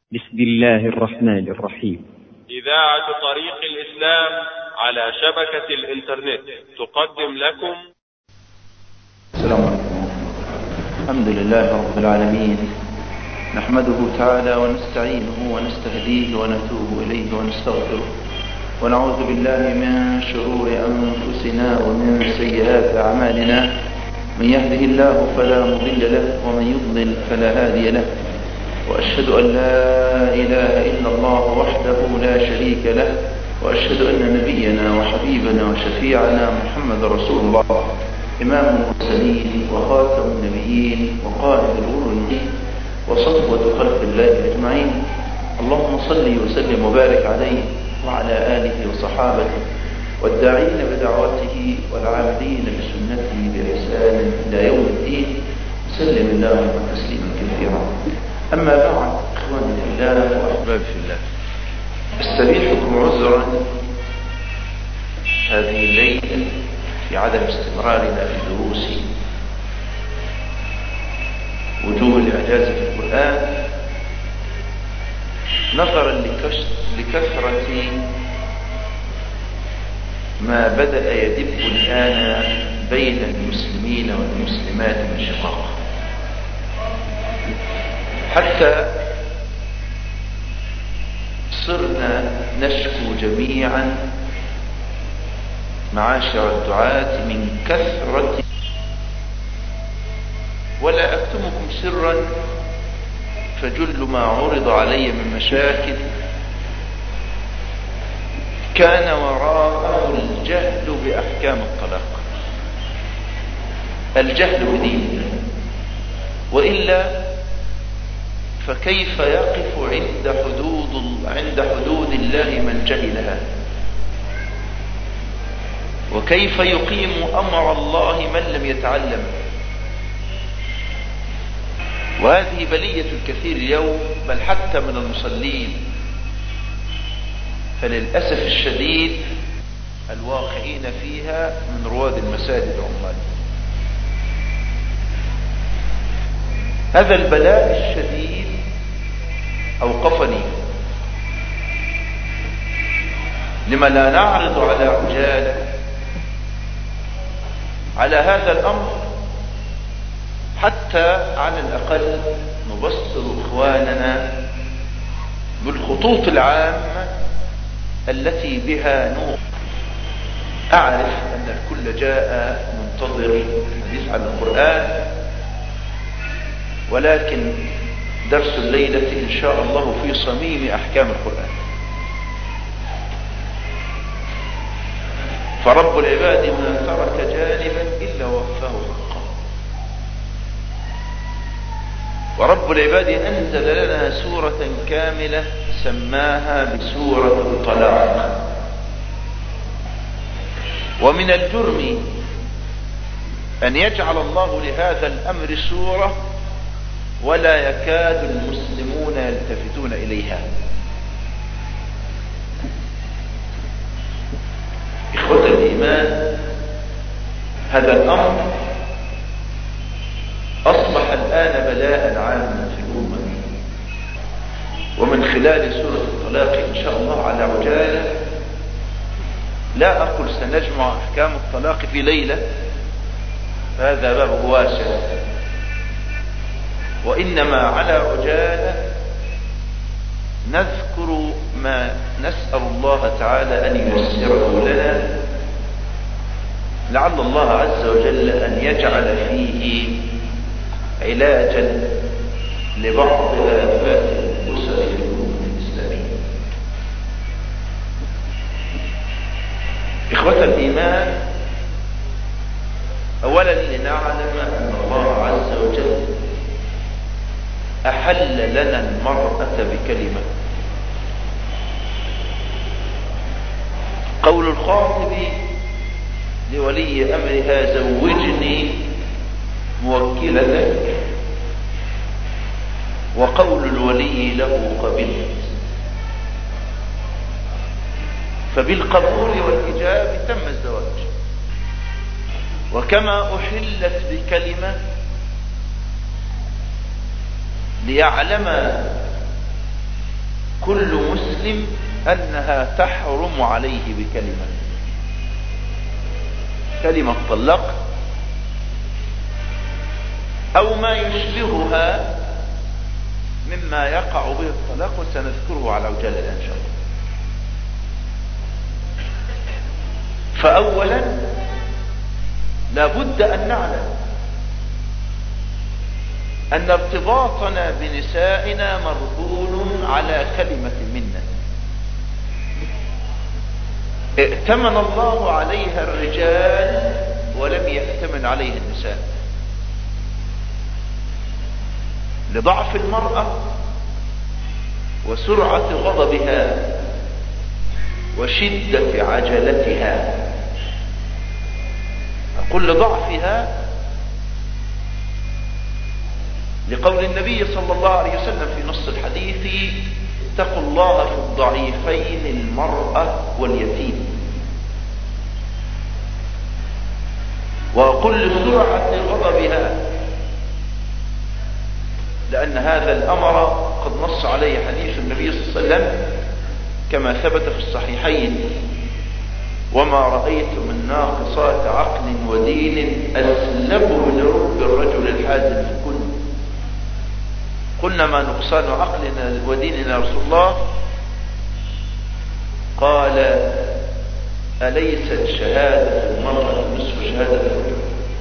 بسم الله الرحمن الرحيم. إذاعة طريق الإسلام على شبكة الإنترنت تقدم لكم. السلام عليكم. الحمد لله رب العالمين، نحمده تعالى ونستعينه ونستهديه ونتوب إليه ونستغفره، ونعوذ بالله من شرور أنفسنا ومن سيئات أعمالنا. من يهده الله فلا مضل له ومن يضلل فلا هادي له، وأشهد أن لا إله إلا الله وحده لا شريك له، وأشهد أن نبينا وحبيبنا وشفيعنا محمد رسول الله، إمام المرسلين وخاتم النبيين وقائد الغر المبين وصفوة خلق الله أجمعين. اللهم صل وسلم وبارك عليه وعلى آله وصحابته والداعين بدعوته والعاملين بسنته بإحسان إلى يوم الدين، سلم اللهم تسليما كثيرا. أما بعد، إخواني في الله وأحبابي في الله، أستبيحكم عذرا هذه الليلة في عدم استمرارنا في دروس وجوه الإعجاز في القرآن، نظرا لكثرة ما بدأ يدب الآن بين المسلمين والمسلمات من شقاق، حتى صرنا نشكو جميعا معاشر الدعاة من كثرة، ولا أكتمكم سرا، فجل ما عرض علي من مشاكل كان وراءه الجهل بأحكام الطلاق، الجهل بدين، وإلا فكيف يقف عند حدود الله من جهلها؟ وكيف يقيم أمر الله من لم يتعلم؟ وهذه بلية الكثير اليوم، بل حتى من المصلين، فللأسف الشديد الواقعين فيها من رواد المساجد عمان. هذا البلاء الشديد أوقفني لما لا نعرض على عجالة على هذا الأمر، حتى على الأقل نبصر إخواننا بالخطوط العامة التي بها نور. أعرف أن الكل جاء منتظر الحديث عن القرآن، ولكن درس الليلة إن شاء الله في صميم أحكام القرآن. فرب العباد ما ترك جانبا إلا وفاه حقه، ورب العباد أنزل لنا سورة كاملة سماها بسورة الطلاق. ومن الجرم أن يجعل الله لهذا الأمر سورة ولا يكاد المسلمون يلتفتون إليها. إخوة الإيمان، هذا الأمر أصبح الآن بلاء عاما في الأمة، ومن خلال سورة الطلاق إن شاء الله على عجالة، لا أقول سنجمع أحكام الطلاق في ليلة، هذا باب واسع، وإنما على عجالة نذكر ما نسأل الله تعالى أن ييسره لنا، لعل الله عز وجل أن يجعل فيه علاجا لبعض آفات الأسر في الأمة الإسلامية. إخوة الإيمان، أولا لنعلم أن الله عز وجل أحل لنا المرأة بكلمة. قول الخاطب لولي أمرها زوجني موكلتك، وقول الولي له قبلت. فبالقبول والإجابة تم الزواج. وكما أحلت بكلمة ليعلم كل مسلم أنها تحرم عليه كلمة طلق أو ما يشبهها مما يقع به الطلاق، وسنذكره على عجالة إن شاء الله. فأولا لابد أن نعلم أن ارتباطنا بنسائنا مرهون على كلمة منا ائتمن الله عليها الرجال ولم يأتمن عليها النساء، لضعف المرأة وسرعة غضبها وشدة عجلتها. أقول لضعفها لقول النبي صلى الله عليه وسلم في نص الحديث: اتقوا الله في الضعيفين المرأة واليتيم. وأقول لسرعة غضبها، لأن هذا الأمر قد نص عليه حديث النبي صلى الله عليه وسلم كما ثبت في الصحيحين: وما رأيت من ناقصات عقل ودين أسلب من رب الرجل الحازم في كل. قلنا: ما نقصان عقلنا وديننا يا رسول الله؟ قال: أليست شهادة المرأة نصف شهادة الرجل؟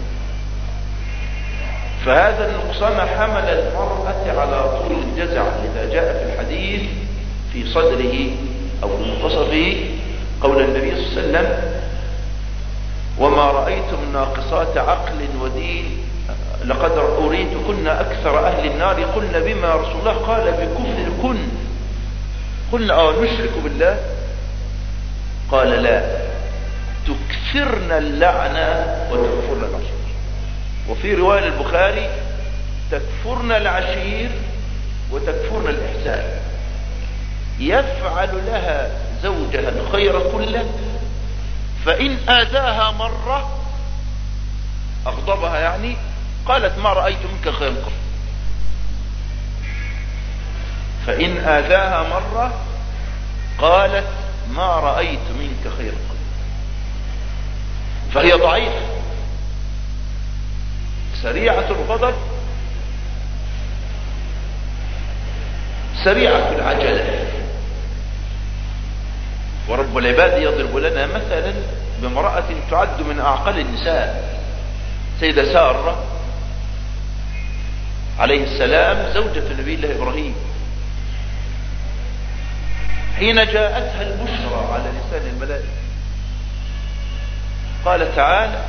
فهذا النقصان حمل المرأة على طول الجزع، لذا جاء في الحديث في صدره أو في منتصفه قول النبي صلى الله عليه وسلم: وما رأيتم ناقصات عقل ودين لقد أريتكن أكثر أهل النار. قلنا: بما يا رسول الله؟ قال: بكفركن. قلنا: نشرك بالله؟ قال: لا، تكثرن اللعنة وتكفرن العشير. وفي رواية البخاري: تكفرن العشير وتكفرن الإحسان. يفعل لها زوجها الخير كله، فإن آذاها مرة أغضبها، يعني قالت: ما رأيت منك خير قط. فإن آذاها مرة قالت: ما رأيت منك خير قط. فهي ضعيفة سريعة الغضب سريعة العجلة. ورب العباد يضرب لنا مثلا بامرأة تعد من أعقل النساء، سيدة سارة عليه السلام زوجة النبي الله إبراهيم، حين جاءتها البشرى على لسان الملائكة قال تعالى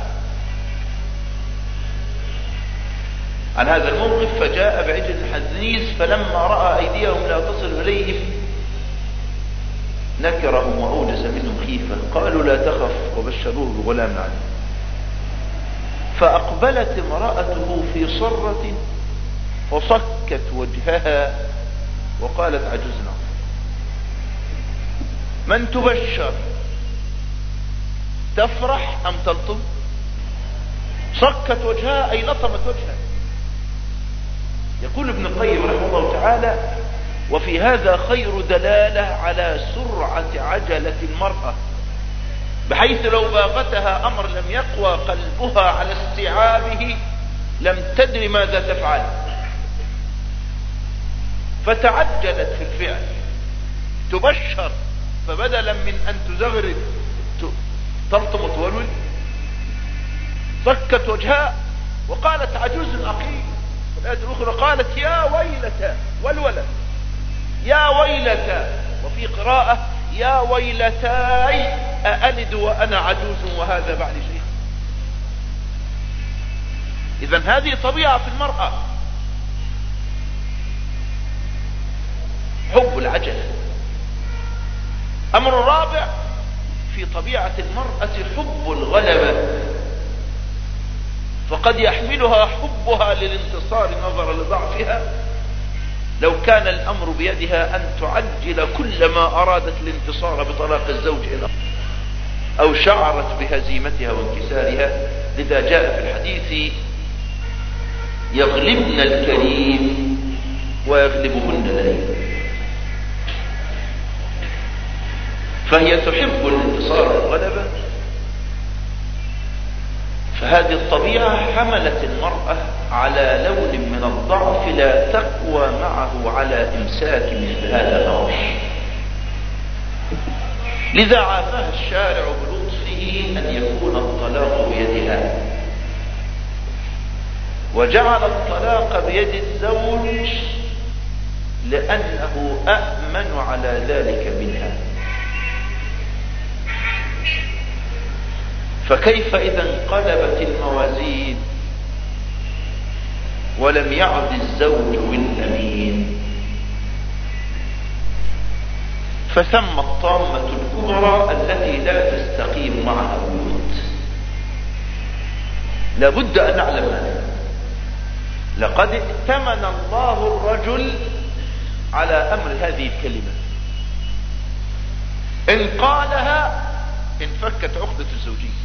عن هذا الموقف: فجاء بعجل حنيذ فلما رأى أيديهم لا تصل إليه نكرهم وأوجس منهم خيفة، قالوا: لا تخف، وبشروه بغلام عليم. فأقبلت امرأته في صرة وصكت وجهها وقالت: عجزنا. من تبشر تفرح أم تلطم؟ صكت وجهها أي لطمت وجهها. يقول ابن القيم رحمه الله تعالى: وفي هذا خير دلالة على سرعة عجلة المرأة، بحيث لو باغتها أمر لم يقوى قلبها على استيعابه لم تدري ماذا تفعل، فتعجلت في الفعل. تبشر، فبدلا من أن تزغرد تلطم وتولول، صكت وجهها وقالت: عجوز أقيم. الآية الأخرى قالت: يا ويلتى، والولد يا ويلتى. وفي قراءة: يا ويلتاي أألد وأنا عجوز وهذا بعد شيخ. إذن هذه طبيعة في المرأة، حب العجلة. أمر رابع في طبيعة المرأة حب الغلبة، فقد يحملها حبها للانتصار نظرا لضعفها. لو كان الأمر بيدها أن تعجل كلما أرادت الانتصار بطلاق الزوج إلى أو شعرت بهزيمتها وانكسارها. لذا جاء في الحديث: يغلبن الكريم ويغلبهن اللئيم. فهي تحب الانتصار والغلبة. فهذه الطبيعة حملت المرأة على لون من الضعف لا تقوى معه على إمساك مثل هذا الأمر. لذا عافاها الشارع بلطفه أن يكون الطلاق بيدها، وجعل الطلاق بيد الزوج لأنه أأمن على ذلك منها. فكيف إذا انقلبت الموازين ولم يعد الزوج بالأمين؟ فثم الطامة الكبرى التي لا تستقيم معها البيوت. لابد أن نعلم هذا. لقد ائتمن الله الرجل على أمر هذه الكلمة، إن قالها انفكت عقدة الزوجية.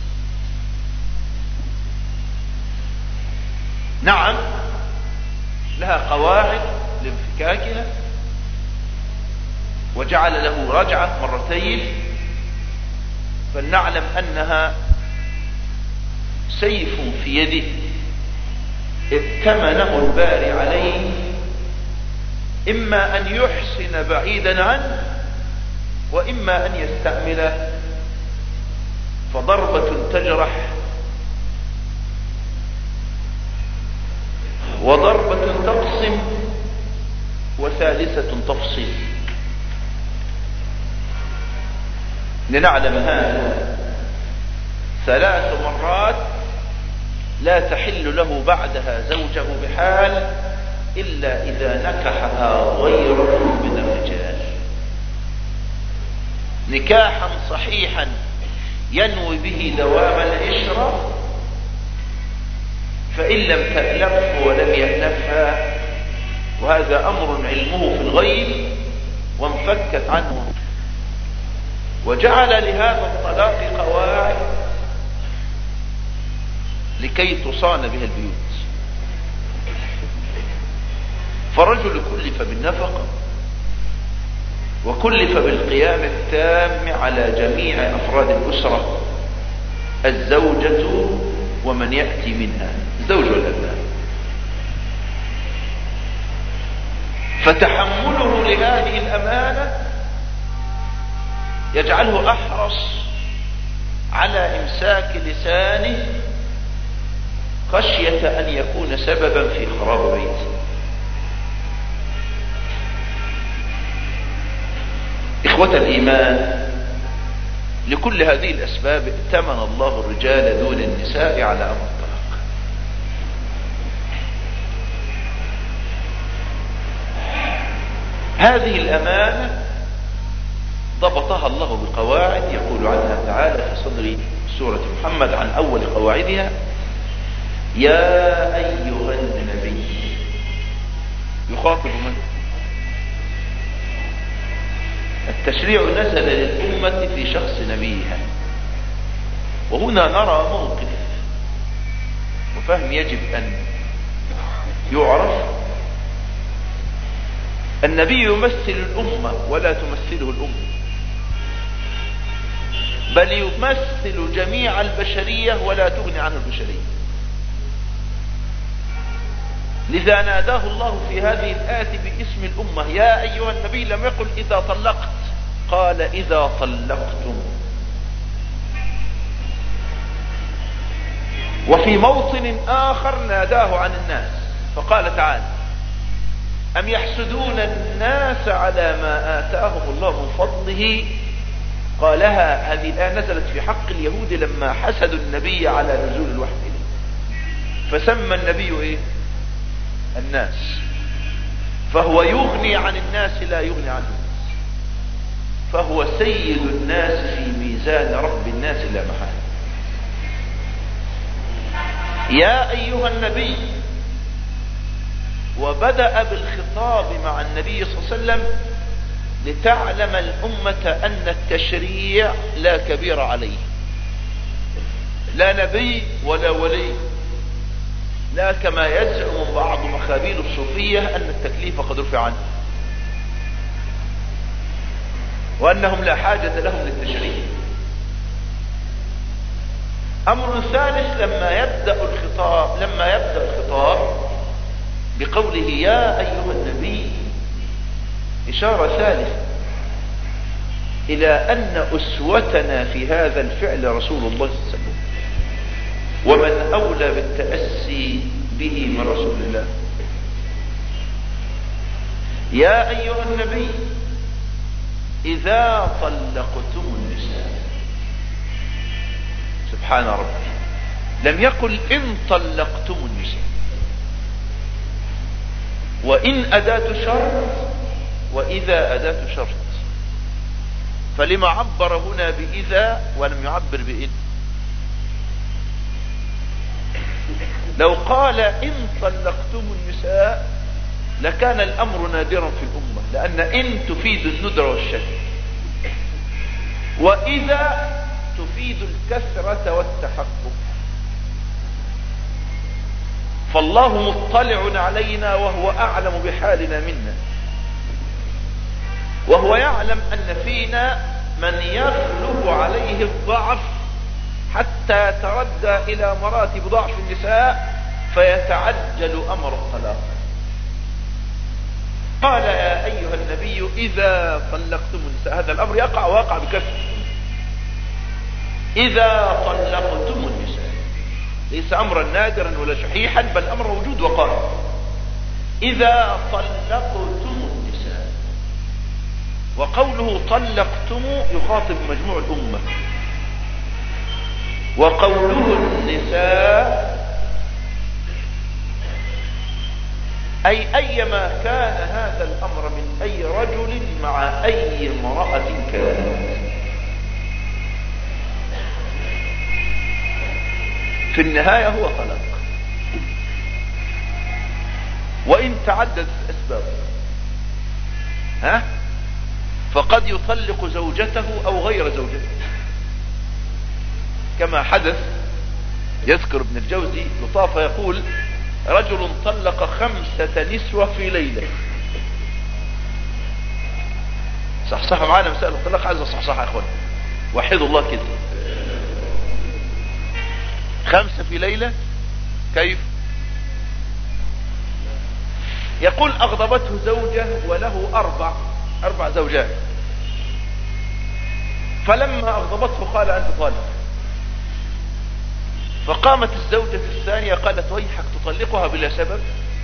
نعم لها قواعد لانفكاكها، وجعل له رجعة مرتين، فلنعلم أنها سيف في يده ائتمنه الباري عليه، إما أن يحسن بعيدا عنه وإما أن يستعمله. فضربة تجرح وضربة تقسم وثالثة تفصل. لنعلم هذا 3 مرات لا تحل له بعدها زوجه بحال إلا إذا نكحها غيره من الرجال نكاحا صحيحا ينوي به دوام العشرة، فإن لم تألفه ولم يألفها، وهذا أمر علمه في الغيب وانفكت عنه. وجعل لهذا الطلاق قواعد لكي تصان بها البيوت. فالرجل كلف بالنفقة وكلف بالقيام التام على جميع أفراد الأسرة، الزوجة ومن يأتي منها، الزوج والأبناء. فتحمله لهذه الأمانة يجعله أحرص على إمساك لسانه خشية أن يكون سببا في خراب بيته. إخوة الإيمان، لكل هذه الأسباب ائتمن الله الرجال دون النساء على أمر الطلاق. هذه الأمانة ضبطها الله بقواعد يقول عنها تعالى في صدر سورة محمد عن أول قواعدها: يا أيها النبي. يخاطب من؟ التشريع نزل للأمة في شخص نبيها، وهنا نرى موقف وفهم يجب أن يعرف. النبي يمثل الأمة ولا تمثله الأمة، بل يمثل جميع البشرية ولا تغني عن البشرية. لذا ناداه الله في هذه الآية باسم الأمة: يا أيها النبي. لم يقل إذا طلقت، قال إذا طلقتم. وفي موطن آخر ناداه عن الناس فقال تعالى: أم يحسدون الناس على ما آتاهم الله من فضله. قالها هذه الآية نزلت في حق اليهود لما حسدوا النبي على نزول الوحي إليه، فسمى النبي إيه؟ الناس. فهو يغني عن الناس لا يغني عنه الناس، فهو سيد الناس في ميزان رب الناس لا محالة. يا أيها النبي. وبدأ بالخطاب مع النبي صلى الله عليه وسلم لتعلم الأمة أن التشريع لا كبير عليه، لا نبي ولا ولي، لا كما يزعم بعض مخابيل الصوفية أن التكليف قد رفع عنه. وأنهم لا حاجة لهم للتشريع. أمر ثالث لما يبدأ الخطاب بقوله يا أيها النبي، إشارة ثالثة إلى أن أسوتنا في هذا الفعل رسول الله صلى الله عليه وسلم، ومن أولى بالتأسي به من رسول الله. يا أيها النبي إذا طلقتم النساء، سبحان ربي، لم يقل إن طلقتم النساء، وإن أداة شرط وإذا أداة شرط، فلما عبر هنا بإذا ولم يعبر بإن؟ لو قال إن طلقتم النساء لكان الأمر نادرا في الأمة، لأن إن تفيد الندرة والشك، وإذا تفيد الكثرة والتحقق. فالله مطلع علينا وهو أعلم بحالنا منا، وهو يعلم أن فينا من يغلب عليه الضعف حتى يتردى إلى مراتب ضعف النساء فيتعجل أمر الطلاق. قال يا أيها النبي إذا طلقتم النساء، هذا الأمر يقع واقع بكثرة. إذا طلقتم النساء ليس أمرا نادرا ولا شحيحا، بل أمر وجود وقائع. إذا طلقتم النساء، وقوله طلقتم يخاطب مجموع الأمة، وقوله النساء أي أيما كان هذا الأمر من أي رجل مع أي امرأة كانت. في النهاية هو طلاق، وإن تعددت الأسباب فقد يطلق زوجته أو غير زوجته، كما حدث. يذكر ابن الجوزي لطافة يقول رجل طلق 5 نسوة في ليلة. صحصحوا معانا مسألة الطلاق، عايز صحصحها يا اخوان، وحدوا الله كده. 5 في ليلة كيف؟ يقول أغضبته زوجة وله 4 زوجات، فلما أغضبته قال أنت طالق. فقامت الزوجة الثانية قالت ويحك تطلقها بلا سبب،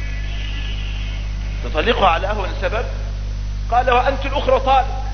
تطلقها على أهون سبب؟ قال وأنت الأخرى طالق.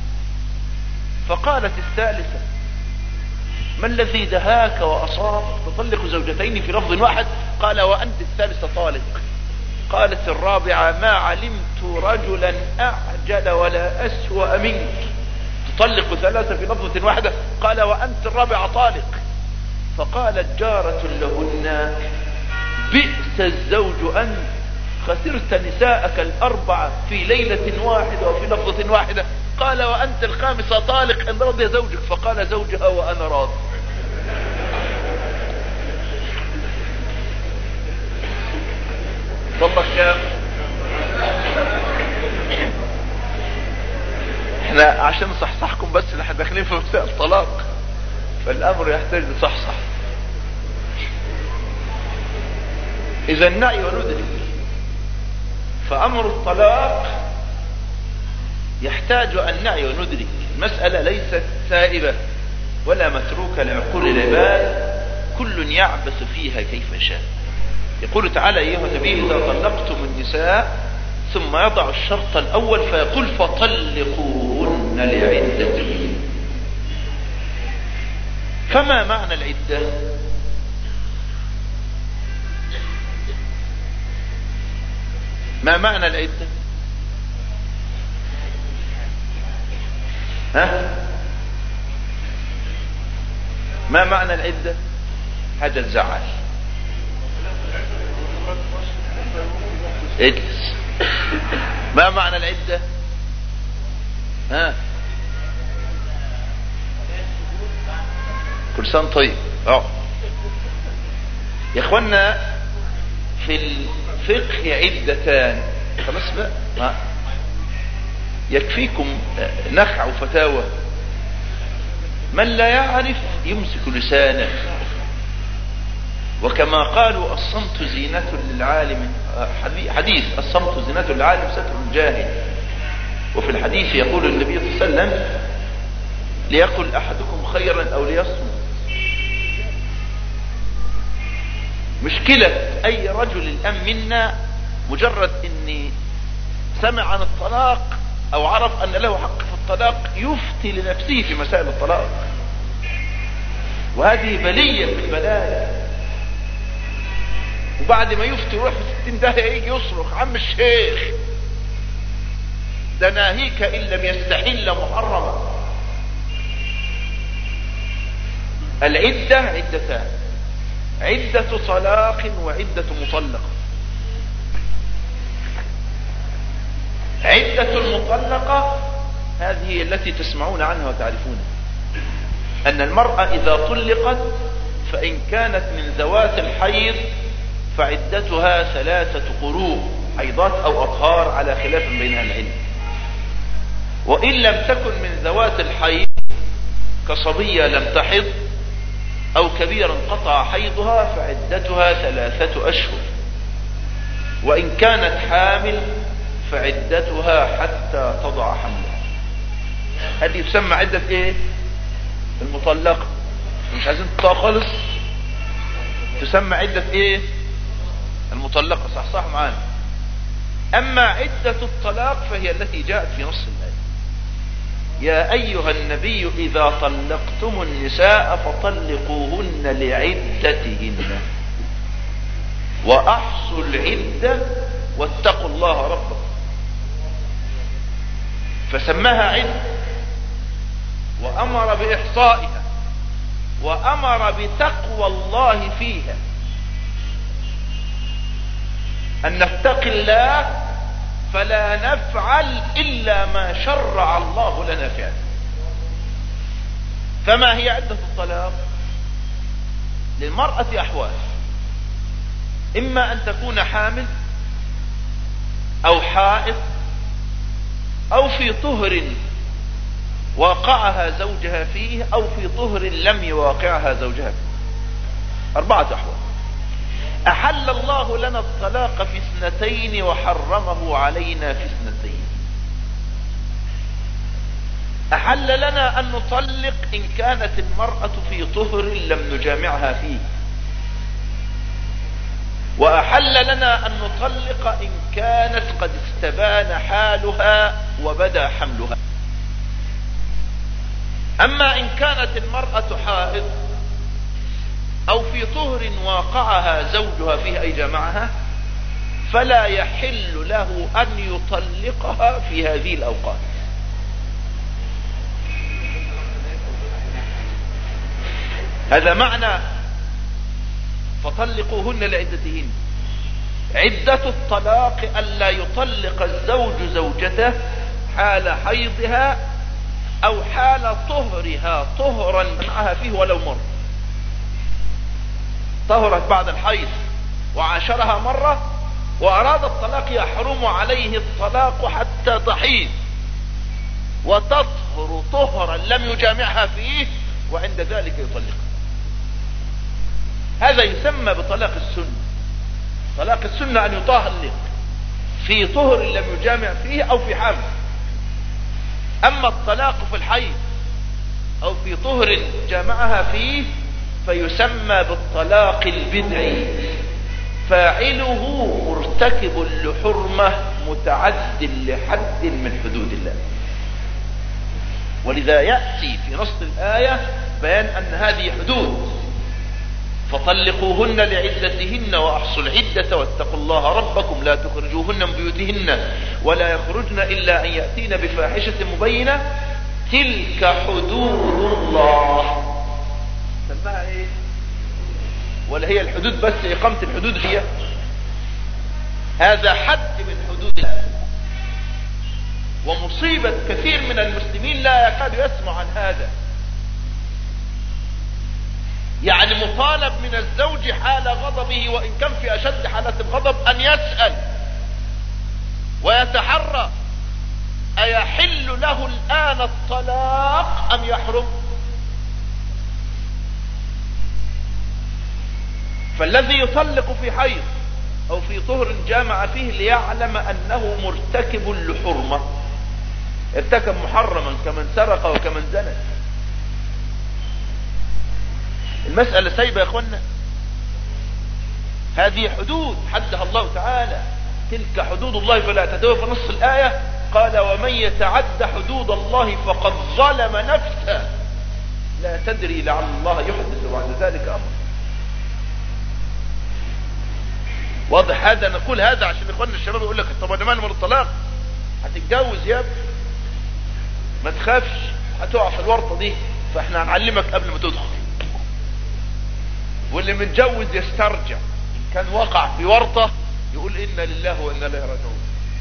فقالت الثالثة ما الذي دهاك وأصاب تطلق زوجتين في لفظ واحد؟ قال وأنت الثالثة طالق. قالت الرابعة ما علمت رجلا أعجل ولا أسوأ منك تطلق 3 في لفظة واحدة. قال وأنت الرابعة طالق. فقالت جارة لهن بئس الزوج أنت، خسرت نساءك 4 في ليلة واحدة وفي لفظة واحدة. قال وأنت الخامسة طالق إن رضي زوجك. فقال زوجها وأنا راض. طلق كام؟ احنا عشان نصحصحكم بس، احنا داخلين في مسائل الطلاق فالامر يحتاج لصحصح. اذا النعي وندرك، فامر الطلاق يحتاج ان نعي وندرك. المسألة ليست سائبة ولا متروكة لعقول العباد، كل يعبث فيها كيف شاء. يقول تعالى ايها النبي اذا طلقتم النساء، ثم يضع الشرط الاول فيقول فطلقوهن لعدتهن. فما معنى العدة؟ ما معنى العدة؟ ما معنى العدة؟ حاجة تزعل. اجلس. ما معنى العدة؟ كل سنة طيب. يا اخوانا في الفقه عدتان. خلاص بقى. يكفيكم نخع وفتاوى. من لا يعرف يمسك لسانه، وكما قالوا الصمت زينة للعالم، حديث الصمت زينة للعالم ستر الجاهل. وفي الحديث يقول النبي صلى الله عليه وسلم: ليقل أحدكم خيرا أو ليصمت. مشكلة أي رجل الآن منا مجرد إني سمع عن الطلاق أو عرف أن له حق في الطلاق يفتي لنفسه في مسائل الطلاق، وهذه بلية من البلايا. وبعد ما يفتي يروح في 60 داهية يجي يصرخ: عم الشيخ ده ناهيك إن لم يستحل محرما. العدة عدتان: عدة طلاق وعدة مطلقة. عدة المطلقة هذه التي تسمعون عنها وتعرفونها، أن المرأة إذا طلقت فإن كانت من ذوات الحيض فعدتها 3 قروء، حيضات أو أطهار على خلاف بين أهل العلم. وإن لم تكن من ذوات الحيض كصبية لم تحض أو كبيرا قطع حيضها فعدتها 3 أشهر. وإن كانت حامل فعدتها حتى تضع حملها. هذه تسمى عدة ايه؟ المطلقة. مش عايزين تطلق خالص، تسمى عدة ايه؟ المطلقة. صح معانا. اما عدة الطلاق فهي التي جاءت في نص الآية: يا ايها النبي اذا طلقتم النساء فطلقوهن لعدتهن واحصوا العدة واتقوا الله ربكم. فسماها عدة وامر باحصائها وامر بتقوى الله فيها، ان نتقي الله فلا نفعل الا ما شرع الله لنا فعله. فما هي عدة الطلاق؟ للمرأة احوال: اما ان تكون حامل او حائض او في طهر واقعها زوجها فيه او في طهر لم يواقعها زوجها فيه. 4 أحوال. احل الله لنا الطلاق في 2 وحرمه علينا في 2. احل لنا ان نطلق ان كانت المرأة في طهر لم نجامعها فيه، واحل لنا ان نطلق ان كانت قد استبان حالها وبدا حملها. اما ان كانت المرأة حائض او في طهر واقعها زوجها فيه اي جامعها فلا يحل له ان يطلقها في هذه الاوقات. هذا معنى فطلقوهن لعدتهن. عدة الطلاق ألا يطلق الزوج زوجته حال حيضها أو حال طهرها طهرا معها فيه ولو مر. طهرت بعد الحيض وعاشرها مرة وأراد الطلاق يحرم عليه الطلاق حتى تحيض وتطهر طهرا لم يجامعها فيه، وعند ذلك يطلقها. هذا يسمى بطلاق السنة. طلاق السنة أن يطلق في طهر لم يجامع فيه أو في حمل. أما الطلاق في الحيض أو في طهر جامعها فيه فيسمى بالطلاق البدعي، فاعله مرتكب لحرمة متعد لحد من حدود الله. ولذا يأتي في نص الآية بيان أن هذه حدود: فطلقوهن لعدتهن واحصوا العدة واتقوا الله ربكم لا تخرجوهن من بيوتهن ولا يخرجن الا ان يأتين بفاحشة مبينة تلك حدود الله. سماها ايه؟ ولا هي الحدود بس؟ اقامة الحدود هي هذا حد من حدود الله. ومصيبة كثير من المسلمين لا يكاد يسمع عن هذا. يعني مطالب من الزوج حال غضبه وإن كان في أشد حالة الغضب أن يسأل ويتحرى أيحل له الآن الطلاق أم يحرم؟ فالذي يطلق في حيض أو في طهر جامع فيه ليعلم أنه مرتكب لحرمة، ارتكب محرما كمن سرق وكمن زنى. المسألة سايبة يا اخوانا، هذه حدود حدها الله تعالى، تلك حدود الله فلا تعتدوها. في نص الآية قال ومن يتعد حدود الله فقد ظلم نفسه لا تدري لعل الله يحدث بعد ذلك أمر. واضح هذا؟ نقول هذا عشان اخواننا الشباب يقول لك طب انا مالي من الطلاق، هتتجوز يا ابني ما تخافش هتقع في الورطة دي، فاحنا هنعلمك قبل ما تدخل. واللي متجوز يسترجع، ان كان وقع في ورطة يقول انا لله وانا اليه راجعون.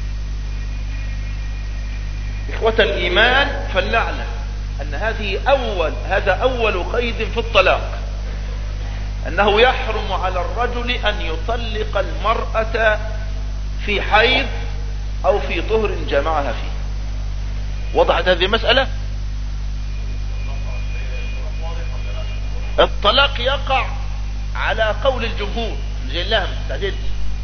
اخوة الايمان فلنعلم ان هذا اول قيد في الطلاق، انه يحرم على الرجل ان يطلق المرأة في حيض او في طهر جامعها فيه. وضحت هذه المسألة؟ الطلاق يقع على قول الجمهور زي لها مستعجل،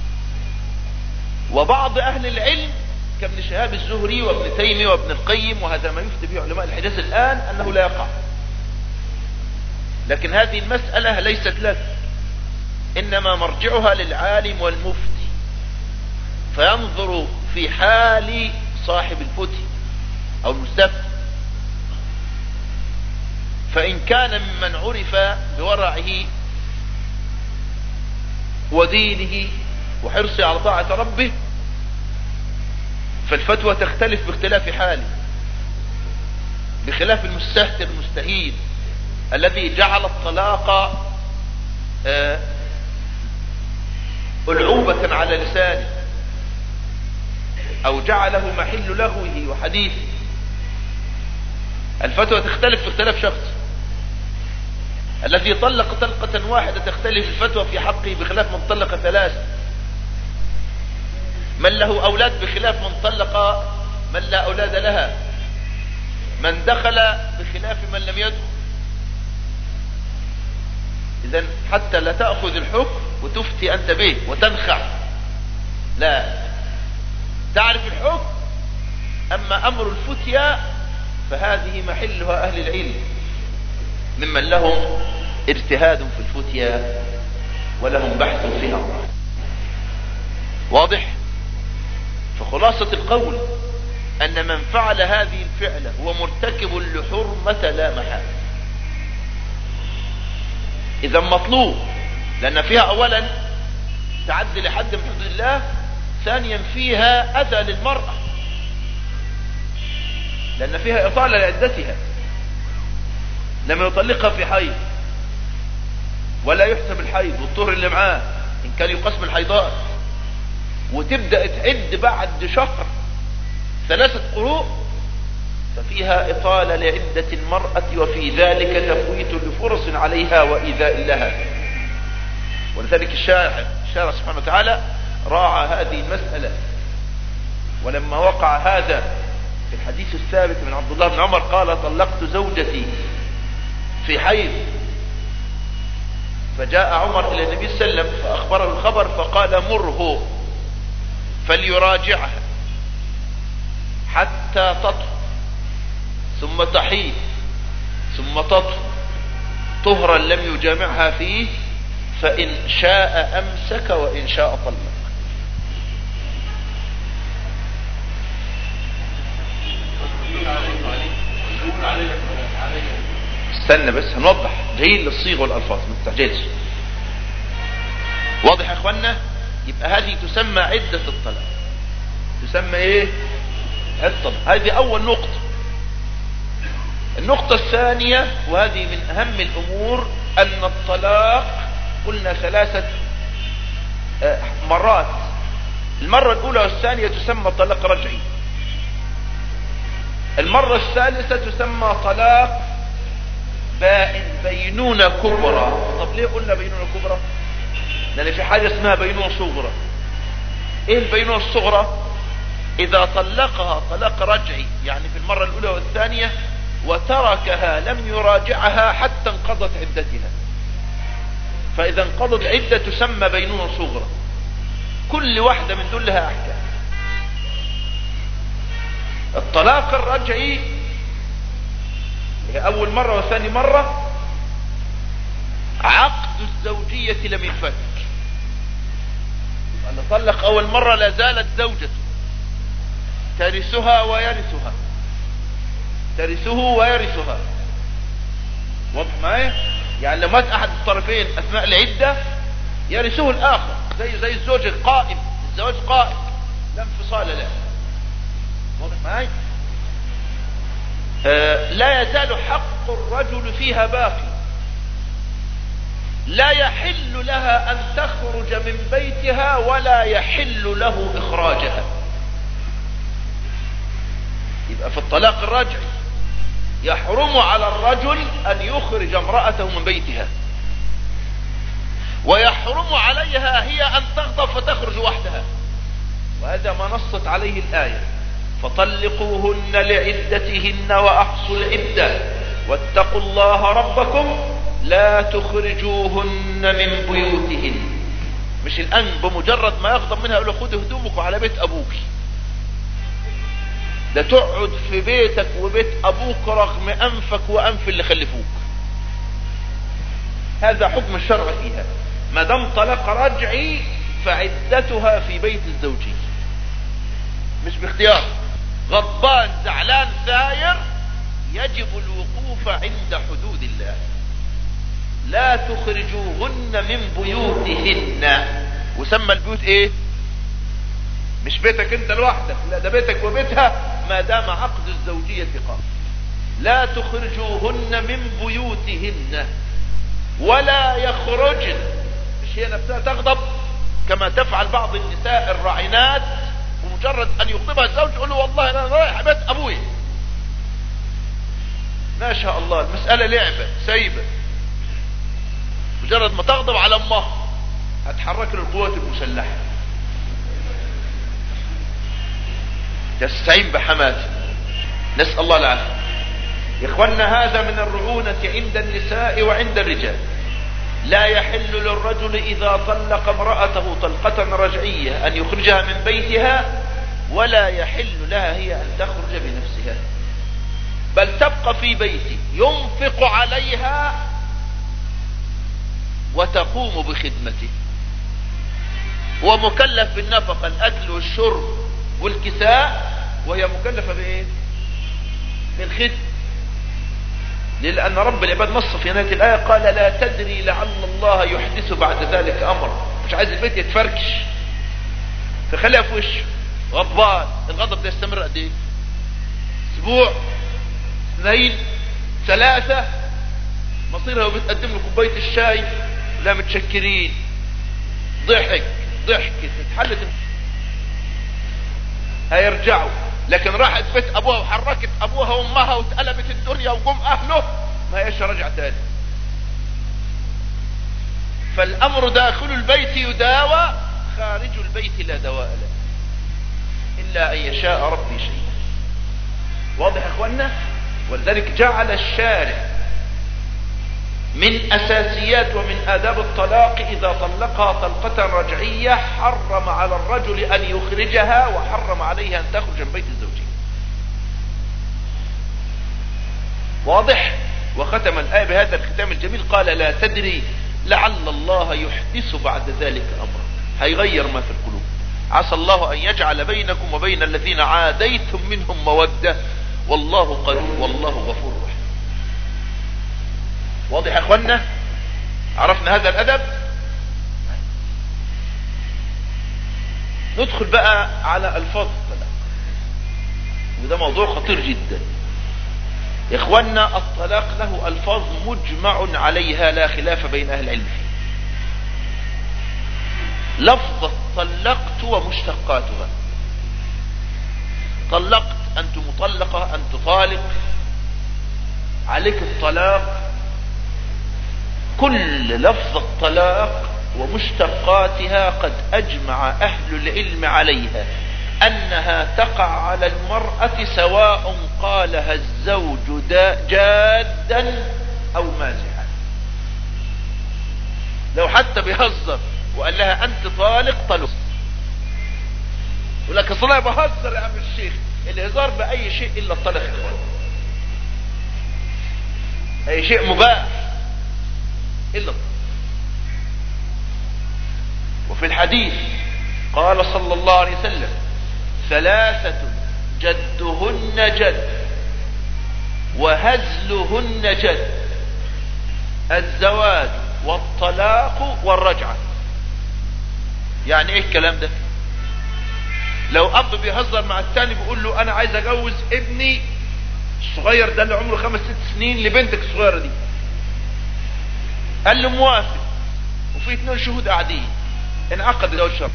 وبعض اهل العلم كابن شهاب الزهري وابن تيمية وابن القيم، وهذا ما يفتي به علماء الحجاز الان، انه لا يقع. لكن هذه المسألة ليست لك، انما مرجعها للعالم والمفتي، فينظر في حال صاحب الفتي او المستفتي، فان كان ممن عرف بورعه ودينه وحرصه على طاعة ربه فالفتوى تختلف باختلاف حاله، بخلاف المستهتر المستهين الذي جعل الطلاق ألعوبة على لسانه او جعله محل لهوه وحديثه. الفتوى تختلف باختلاف شخص. الذي طلق طلقة واحدة تختلف الفتوى في حقه بخلاف من طلق ثلاث. من له اولاد بخلاف من طلق من لا اولاد لها. من دخل بخلاف من لم يدخل. اذا حتى لا تأخذ الحكم وتفتي انت به وتنخع، لا، تعرف الحكم. اما امر الفتيا فهذه محلها اهل العلم ممن لهم اجتهاد في الفتيا ولهم بحث فيها. واضح؟ فخلاصة القول ان من فعل هذه الفعلة هو مرتكب لحرمة لا محالة. اذا مطلوب، لان فيها اولا تعدي لحد من حدود الله، ثانيا فيها اذى للمرأة لان فيها اطالة لعدتها، لما يطلقها في حيض ولا يحسب الحيض والطهر اللي معاه ان كان يقسم الحيضات، وتبدأ تعد بعد شهر 3 قروء، ففيها اطالة لعدة المرأة، وفي ذلك تفويت لفرص عليها وايذاء لها. ولذلك الشارع سبحانه وتعالى راعى هذه المسألة. ولما وقع هذا في الحديث الثابت من عبد الله بن عمر قال طلقت زوجتي في حيض، فجاء عمر الى النبي صلى الله عليه وسلم فاخبره الخبر فقال مره فليراجعها حتى تطهر ثم تحيض ثم تطهر طهرا لم يجامعها فيه، فإن شاء أمسك وإن شاء طلق. استنى بس هنوضح، جايين للصيغ والألفاظ ما تستعجلش. واضح يا اخوانا؟ يبقى هذه تسمى عدة الطلاق. تسمى ايه؟ الطلاق. هذه اول نقطة. النقطة الثانية وهذه من اهم الامور ان الطلاق قلنا 3 مرات. المرة الاولى والثانية تسمى طلاق رجعي. المرة الثالثة تسمى طلاق بائن، بينونة كبرى. طب ليه قلنا بينونة كبرى؟ لان في حاجة اسمها بينونة صغرى. ايه البينونة الصغرى؟ إذا طلقها طلاق رجعي يعني في المرة الأولى والثانية وتركها لم يراجعها حتى انقضت عدتها، فإذا انقضت العدة تسمى بينونة صغرى. كل واحدة من دول لها أحكام. الطلاق الرجعي هي أول مرة وثاني مرة عقد الزوجية لم ينفك، اللي طلق أول مرة لا زالت زوجته ترثها ويرثها، ترثه ويرثها. واضح معايا؟ يعني لو مات أحد الطرفين أثناء العدة يرثه الآخر، زي الزوج القائم، الزواج قائم لا انفصال له. واضح معايا؟ لا يزال حق الرجل فيها باقي، لا يحل لها أن تخرج من بيتها ولا يحل له إخراجها. يبقى في الطلاق الرجعي يحرم على الرجل أن يخرج امرأته من بيتها، ويحرم عليها هي أن تغضب فتخرج وحدها، وهذا ما نصت عليه الآية: فطلقوهن لعدتهن وأحصوا العدة واتقوا الله ربكم لا تخرجوهن من بيوتهن. مش الآن بمجرد ما يغضب منها يقول له خد هدومك وعلى بيت أبوك، ده تقعد في بيتك وبيت أبوك رغم أنفك وأنف اللي خلفوك. هذا حكم الشرع فيها. ما دام طلاق رجعي فعدتها في بيت الزوجي مش باختيار. غضبان زعلان ثاير يجب الوقوف عند حدود الله. لا تخرجوهن من بيوتهن. وسمى البيوت ايه؟ مش بيتك انت لوحدك، لا ده بيتك وبيتها ما دام عقد الزوجية قائم. لا تخرجوهن من بيوتهن ولا يخرجن. مش هي نفسها تغضب كما تفعل بعض النساء الراعنات، بمجرد ان يغضبها الزوج يقول له والله انا رايح بيت ابوي، ما شاء الله المسألة لعبة سايبة. مجرد ما تغضب على امها هتحرك له القوات المسلحة، تستعين بحماته. نسأل الله العافية. يا اخوانا هذا من الرعونة عند النساء وعند الرجال. لا يحل للرجل إذا طلق امرأته طلقة رجعية أن يخرجها من بيتها، ولا يحل لها هي أن تخرج بنفسها، بل تبقى في بيته ينفق عليها وتقوم بخدمته. هو مكلف بالنفقة، الأكل والشرب والكساء، وهي مكلفة بإيه؟ بالخدمة. لأن رب العباد نص في نهاية الآية قال لا تدري لعل الله يحدث بعد ذلك أمر. مش عايز البيت يتفركش فخليها في وشه غضبان. الغضب ده يستمر قد ايه؟ اسبوع، 2، 3. مصيرها وبتقدم له كوبايه الشاي لا متشكرين، ضحكت اتحلت، هيرجعوا. لكن راحت بيت ابوها وحركت ابوها وامها واتقلبت الدنيا وقوم اهله، ما هيش رجع تاني. فالامر داخل البيت يداوى، خارج البيت لا دواء له الا ان يشاء ربي شيئا. واضح يا اخوانا؟ ولذلك جعل الشارع من اساسيات ومن اداب الطلاق اذا طلقها طلقة رجعية حرم على الرجل ان يخرجها وحرم عليها ان تخرج من بيت الزوجية. واضح؟ وختم الآية بهذا الختام الجميل قال لا تدري لعل الله يحدث بعد ذلك امرا. هيغير ما في القلوب. عسى الله ان يجعل بينكم وبين الذين عاديتم منهم مودة والله قريب والله غفور رحيم. واضح يا اخوانا؟ عرفنا هذا الادب. ندخل بقى على الفاظ الطلاق، وده موضوع خطير جدا يا اخوانا. الطلاق له الفاظ مجمع عليها لا خلاف بين اهل العلم فيه. لفظ طلقت ومشتقاتها. طلقت انت مطلقة، انت طالق، عليك الطلاق. كل لفظ الطلاق ومشتقاتها قد اجمع اهل العلم عليها أنها تقع على المرأة سواء قالها الزوج جادا أو مازحا. لو حتى بيهزر وقال لها أنت طالق طلق، يقول لك أصلا بهزر يا عم الشيخ. الهزار بأي شيء إلا الطلق، أي شيء مباح إلا الطلق. وفي الحديث قال صلى الله عليه وسلم: ثلاثة جدهن جد وهزلهن جد: الزواج والطلاق والرجعة. يعني ايه الكلام ده؟ لو اب بيهزر مع الثاني بيقول له انا عايز اجوز ابني الصغير ده اللي عمره 5-6 سنين لبنتك الصغيرة دي، قال له موافق، وفي 2 شهود قاعدين، انعقد زواج شرعي.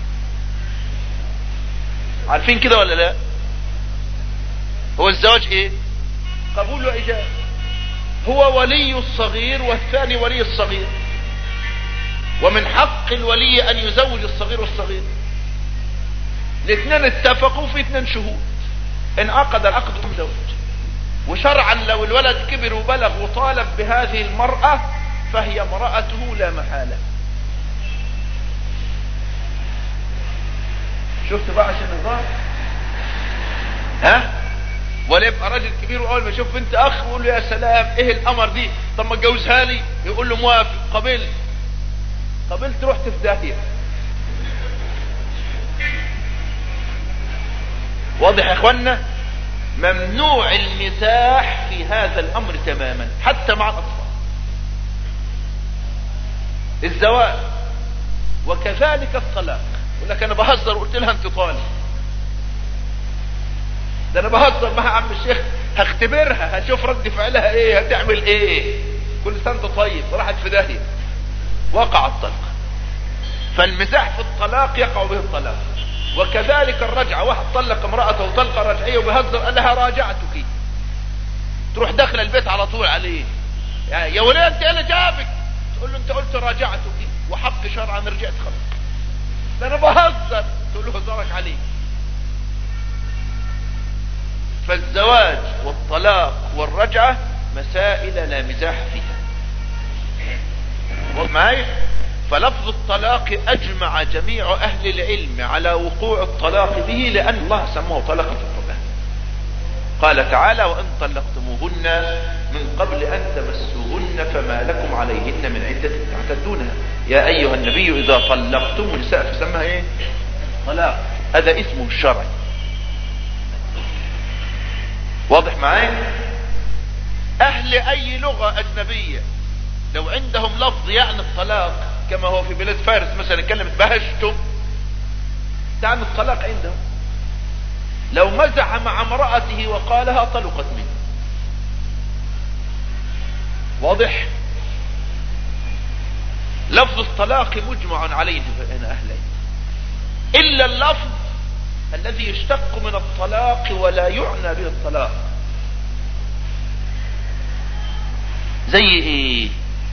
عارفين كده ولا لا؟ هو الزواج ايه؟ قبول وايجاب. هو ولي الصغير والثاني ولي الصغير، ومن حق الولي ان يزوج الصغير والصغير. الاثنين اتفقوا في 2 شهود، انعقد العقد زواج. وشرعا لو الولد كبر وبلغ وطالب بهذه المرأة فهي امرأته لا محالة. شفت بقى عشان الظاهر؟ ها؟ ولا يبقى راجل كبير واول ما يشوف بنت اخ يقول له يا سلام ايه القمر دي، طب ما اتجوزها لي، يقول له موافق، قبلت رحت في داهية. واضح يا اخوانا؟ ممنوع المزاح في هذا الامر تماما حتى مع الاطفال. الزواج وكذلك الطلاق. يقول لك انا بهزر وقلت لها انت طالق، ده انا بهزر مع عم الشيخ، هختبرها هشوف رد فعلها ايه، هتعمل ايه، كل سنة طيب، راحت في داهية، وقع الطلاق. فالمزاح في الطلاق يقع به الطلاق. وكذلك الرجعة، واحد طلق امرأته طلقة رجعية وبهزر قال لها راجعتك، تروح داخل البيت على طول عليه، يعني يا وليه انت انا جابك، تقول له انت قلت راجعتك وحق شرعا رجعت خلاص، ده انا بهزر، تقول له هزارك عليك. فالزواج والطلاق والرجعة مسائل لا مزاح فيها. معي؟ فلفظ الطلاق اجمع جميع اهل العلم على وقوع الطلاق به، لان الله سماه طلاقا في القرآن. قال تعالى: وان طلقتموهن من قبل ان تمسوهن فما لكم عليهن من عدة تعتدونها. يا ايها النبي اذا طلقتم النساء فسمها ايه؟ طلاق، هذا اسمه الشرعي. واضح معايا؟ اهل اي لغة اجنبية لو عندهم لفظ يعني الطلاق، كما هو في بلاد فارس مثلا كلمة بهشتم تعني الطلاق عندهم، لو مزح مع امرأته وقالها طلقت منه. واضح؟ لفظ الطلاق مجمع عليه بين اهله، الا اللفظ الذي يشتق من الطلاق ولا يعنى به الطلاق. زي ايه؟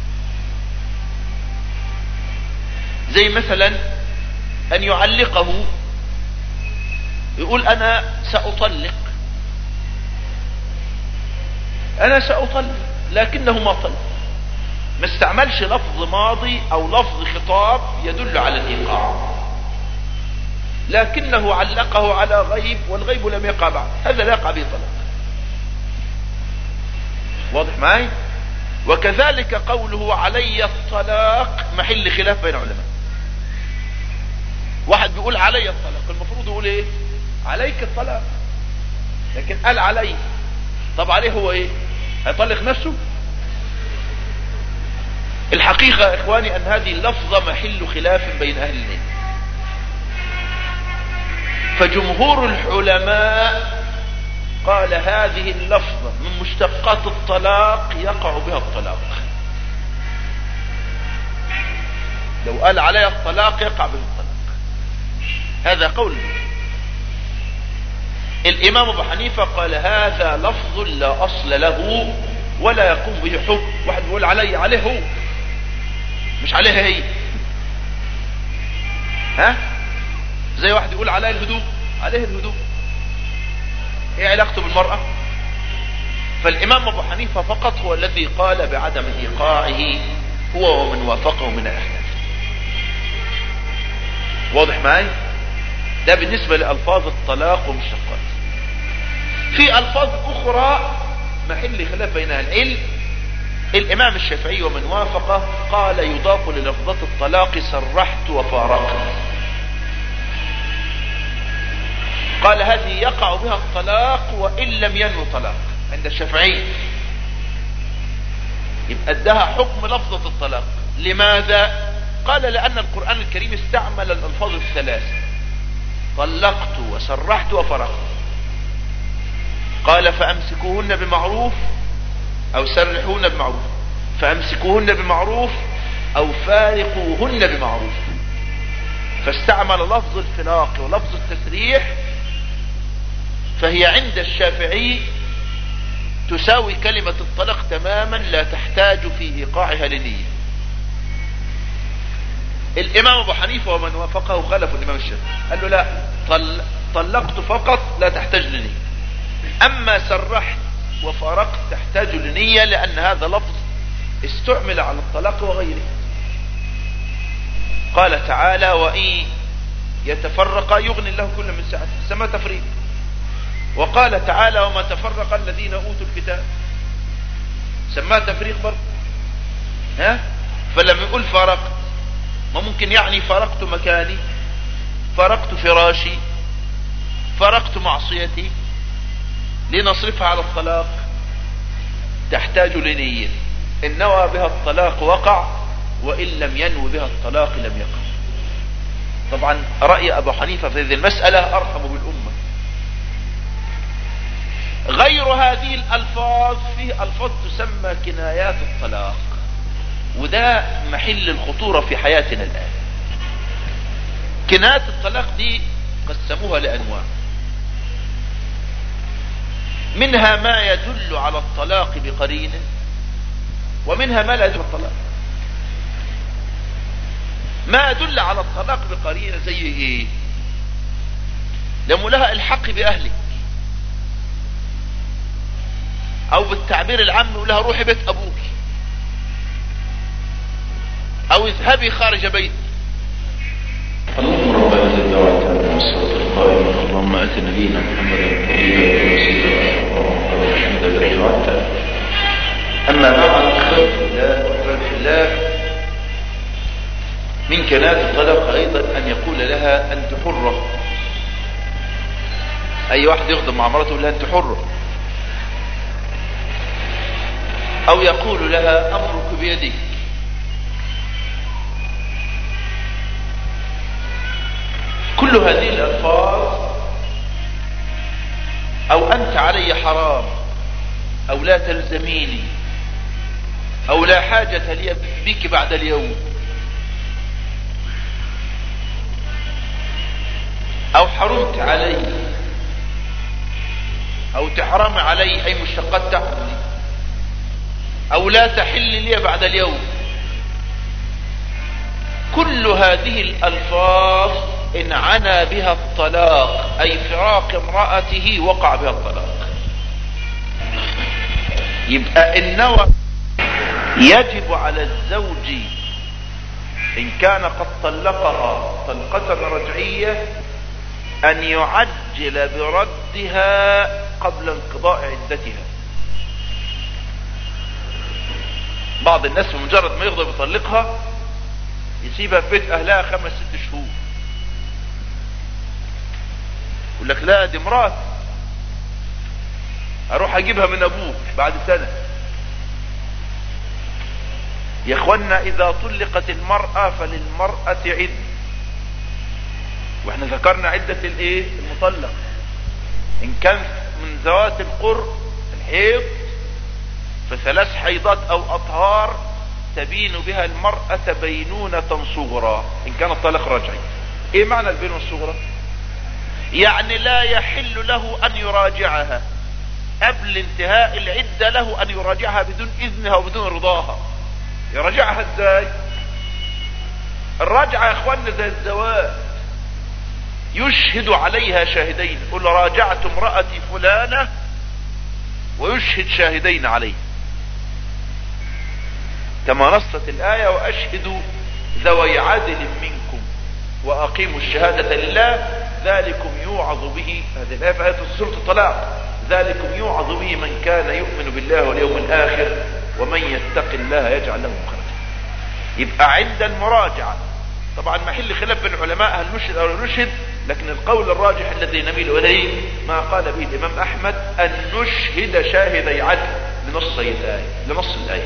زي مثلا ان يعلقه، يقول انا سأطلق، لكنه ما طلق، ما استعملش لفظ ماضي او لفظ خطاب يدل على الايقاع، لكنه علقه على غيب والغيب لم يقع بعد، هذا لا يقع به طلاق. واضح معي؟ وكذلك قوله علي الطلاق محل خلاف بين علماء. واحد بيقول علي الطلاق، المفروض يقول ايه؟ عليك الطلاق، لكن قال علي، طب عليه هو ايه؟ هيطلق نفسه؟ الحقيقة يا اخواني ان هذه اللفظة محل خلاف بين اهل العلم، فجمهور العلماء قال هذه اللفظة من مشتقات الطلاق يقع بها الطلاق. لو قال عليها الطلاق يقع به الطلاق، هذا قول. الامام ابو حنيفة قال هذا لفظ لا اصل له ولا يقوم به حكم. واحد بيقول عليه هو، مش عليها هي. ها؟ زي واحد يقول عليها الهدوء، عليه الهدوء. ايه علاقته بالمرأة؟ فالامام ابو حنيفة فقط هو الذي قال بعدم ايقاعه هو ومن وافقه من الاحناف. واضح معي؟ ده بالنسبة لألفاظ الطلاق ومشتقات. في ألفاظ أخرى محل خلاف بين العلم. الإمام الشافعي ومن وافقه قال يضاف للفظة الطلاق سرحت وفارقت. قال هذه يقع بها الطلاق وإن لم ينو طلاق عند الشافعي، يبقى ادها حكم لفظة الطلاق. لماذا؟ قال لأن القرآن الكريم استعمل الألفاظ الثلاثة، طلقت وسرحت وفرقت. قال فأمسكوهن بمعروف أو سرحوهن بمعروف، فأمسكوهن بمعروف أو فارقوهن بمعروف. فاستعمل لفظ الفراق ولفظ التسريح، فهي عند الشافعي تساوي كلمة الطلاق تماما، لا تحتاج في إيقاعها لنية. الإمام أبو حنيفة ومن وافقه خالف الإمام الشافعي، قال له لا، طلقت فقط لا تحتاج لنية، أما سرحت وفارقت تحتاج لنية، لأن هذا لفظ استعمل على الطلاق وغيره. قال تعالى وإن يتفرقا يغني الله كل من سعته، سما تفريق. وقال تعالى وما تفرق الذين أوتوا الكتاب، سماه تفريق برضه. فلما يقول فارقت، ما ممكن يعني فارقت مكاني، فارقت فراشي، فارقت معصيتي، لنصرفها على الطلاق. تحتاج لنية، إن نوى بها الطلاق وقع، وإن لم ينو بها الطلاق لم يقع. طبعا رأي أبو حنيفة في هذه المسألة أرحم بالأمة. غير هذه الألفاظ فيه ألفاظ تسمى كنايات الطلاق، وده محل الخطورة في حياتنا الآن. كنايات الطلاق دي قسموها لأنواع، منها ما يدل على الطلاق بقرينه، ومنها ما لا يدل على الطلاق. ما يدل على الطلاق بقرينه زي ايه؟ لما لها الحق بأهلك، او بالتعبير العام لها روحي بيت ابوك، او اذهبي خارج بيتي. اللهم ربنا جل وعلا والصلاة القائمة اللهم آت نبينا محمد الحمد لله وعلا. أما بعد، خلف الله وحباب الله، من كنايات الطلاق أيضا أن يقول لها أنت حرة. أي واحد يخدم مع مراته يقول لها أنت حرة، أو يقول لها أمرك بيدك. كل هذه الألفاظ، أو أنت علي حرام، أو لا تلزميني، أو لا حاجة لي بك بعد اليوم، أو حرمت علي، أو تحرم علي، أي مشتقات تحرم، أو لا تحل لي بعد اليوم. كل هذه الألفاظ إن عنا بها الطلاق أي فراق امرأته وقع بها الطلاق. يبقى النوى يجب على الزوج إن كان قد طلقها طلقة رجعية أن يعجل بردها قبل انقضاء عدتها. بعض الناس بمجرد ما يغضب يطلقها يسيبها في بيت أهلها 5-6 شهور، يقول لك لا دي مرات، اروح اجيبها من ابوك بعد سنة. يا اخوانا اذا طلقت المرأة فللمرأة عدة، واحنا ذكرنا عدة الايه المطلق، ان كان من ذوات القرء الحيض ف3 حيضات او اطهار تبين بها المرأة بينونة صغرى ان كان الطلاق رجعي. ايه معنى البينونة الصغرى؟ يعني لا يحل له ان يراجعها قبل انتهاء العدة، له ان يراجعها بدون اذنها وبدون رضاها. يراجعها ازاي؟ الرجعة يا اخوانا زي الزواج، يشهد عليها شاهدين، قل راجعت امرأتي فلانة ويشهد شاهدين عليه، كما نصت الآية وأشهدوا ذوي عدل منكم وأقيموا الشهادة لله ذلكم يوعظ به. هذه الآية في آية سورة الطلاق، ذلكم يوعظ به من كان يؤمن بالله واليوم الآخر ومن يتق الله يجعل له مخرجا. يبقى عند المراجعة طبعا محل خلاف بين العلماء هل نشهد أو لا نشهد، لكن القول الراجح الذي نميل إليه ما قال به الإمام أحمد أن نشهد شاهدي عدل لنص الآية.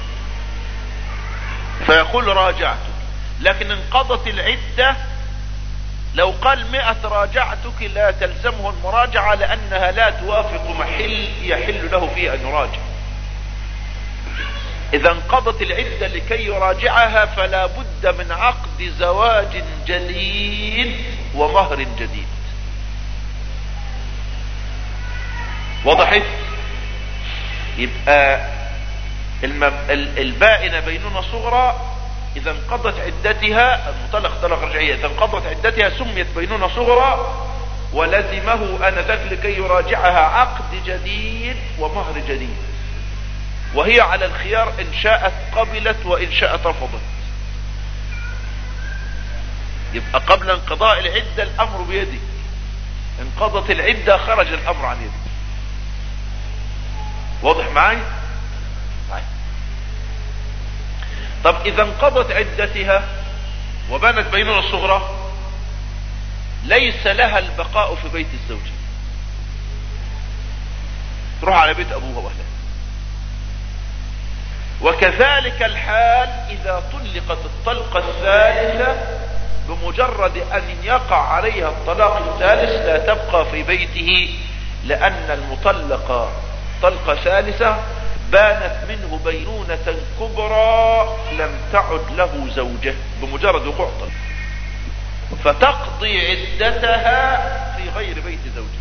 فيقول راجعتك، لكن انقضت العدة لو قال 100 راجعتك لا تلزمه المراجعة، لأنها لا توافق محل يحل له فيه أن يراجع. إذا انقضت العدة لكي يراجعها فلا بد من عقد زواج جديد ومهر جديد. وضحت؟ يبقى البائنة بينونة صغرى إذا انقضت عدتها، المطلق طلاق رجعية إذا انقضت عدتها سميت بينونة صغرى، ولزمه آنذاك لكي يراجعها عقد جديد ومهر جديد، وهي على الخيار إن شاءت قبلت وإن شاءت رفضت. يبقى قبل انقضاء العدة الأمر بيدك، انقضت العدة خرج الأمر عن يدك. واضح معي؟ طب إذا انقضت عدتها وبانت بينونة صغرى ليس لها البقاء في بيت الزوجة، تروح على بيت أبوها وأهلها. وكذلك الحال إذا طلقت الطلقة الثالثة، بمجرد أن يقع عليها الطلاق الثالث لا تبقى في بيته، لأن المطلقة طلقة ثالثة بانت منه بينونة كبرى لم تعد له زوجة بمجرد وقوع الطلاق، فتقضي عدتها في غير بيت زوجها.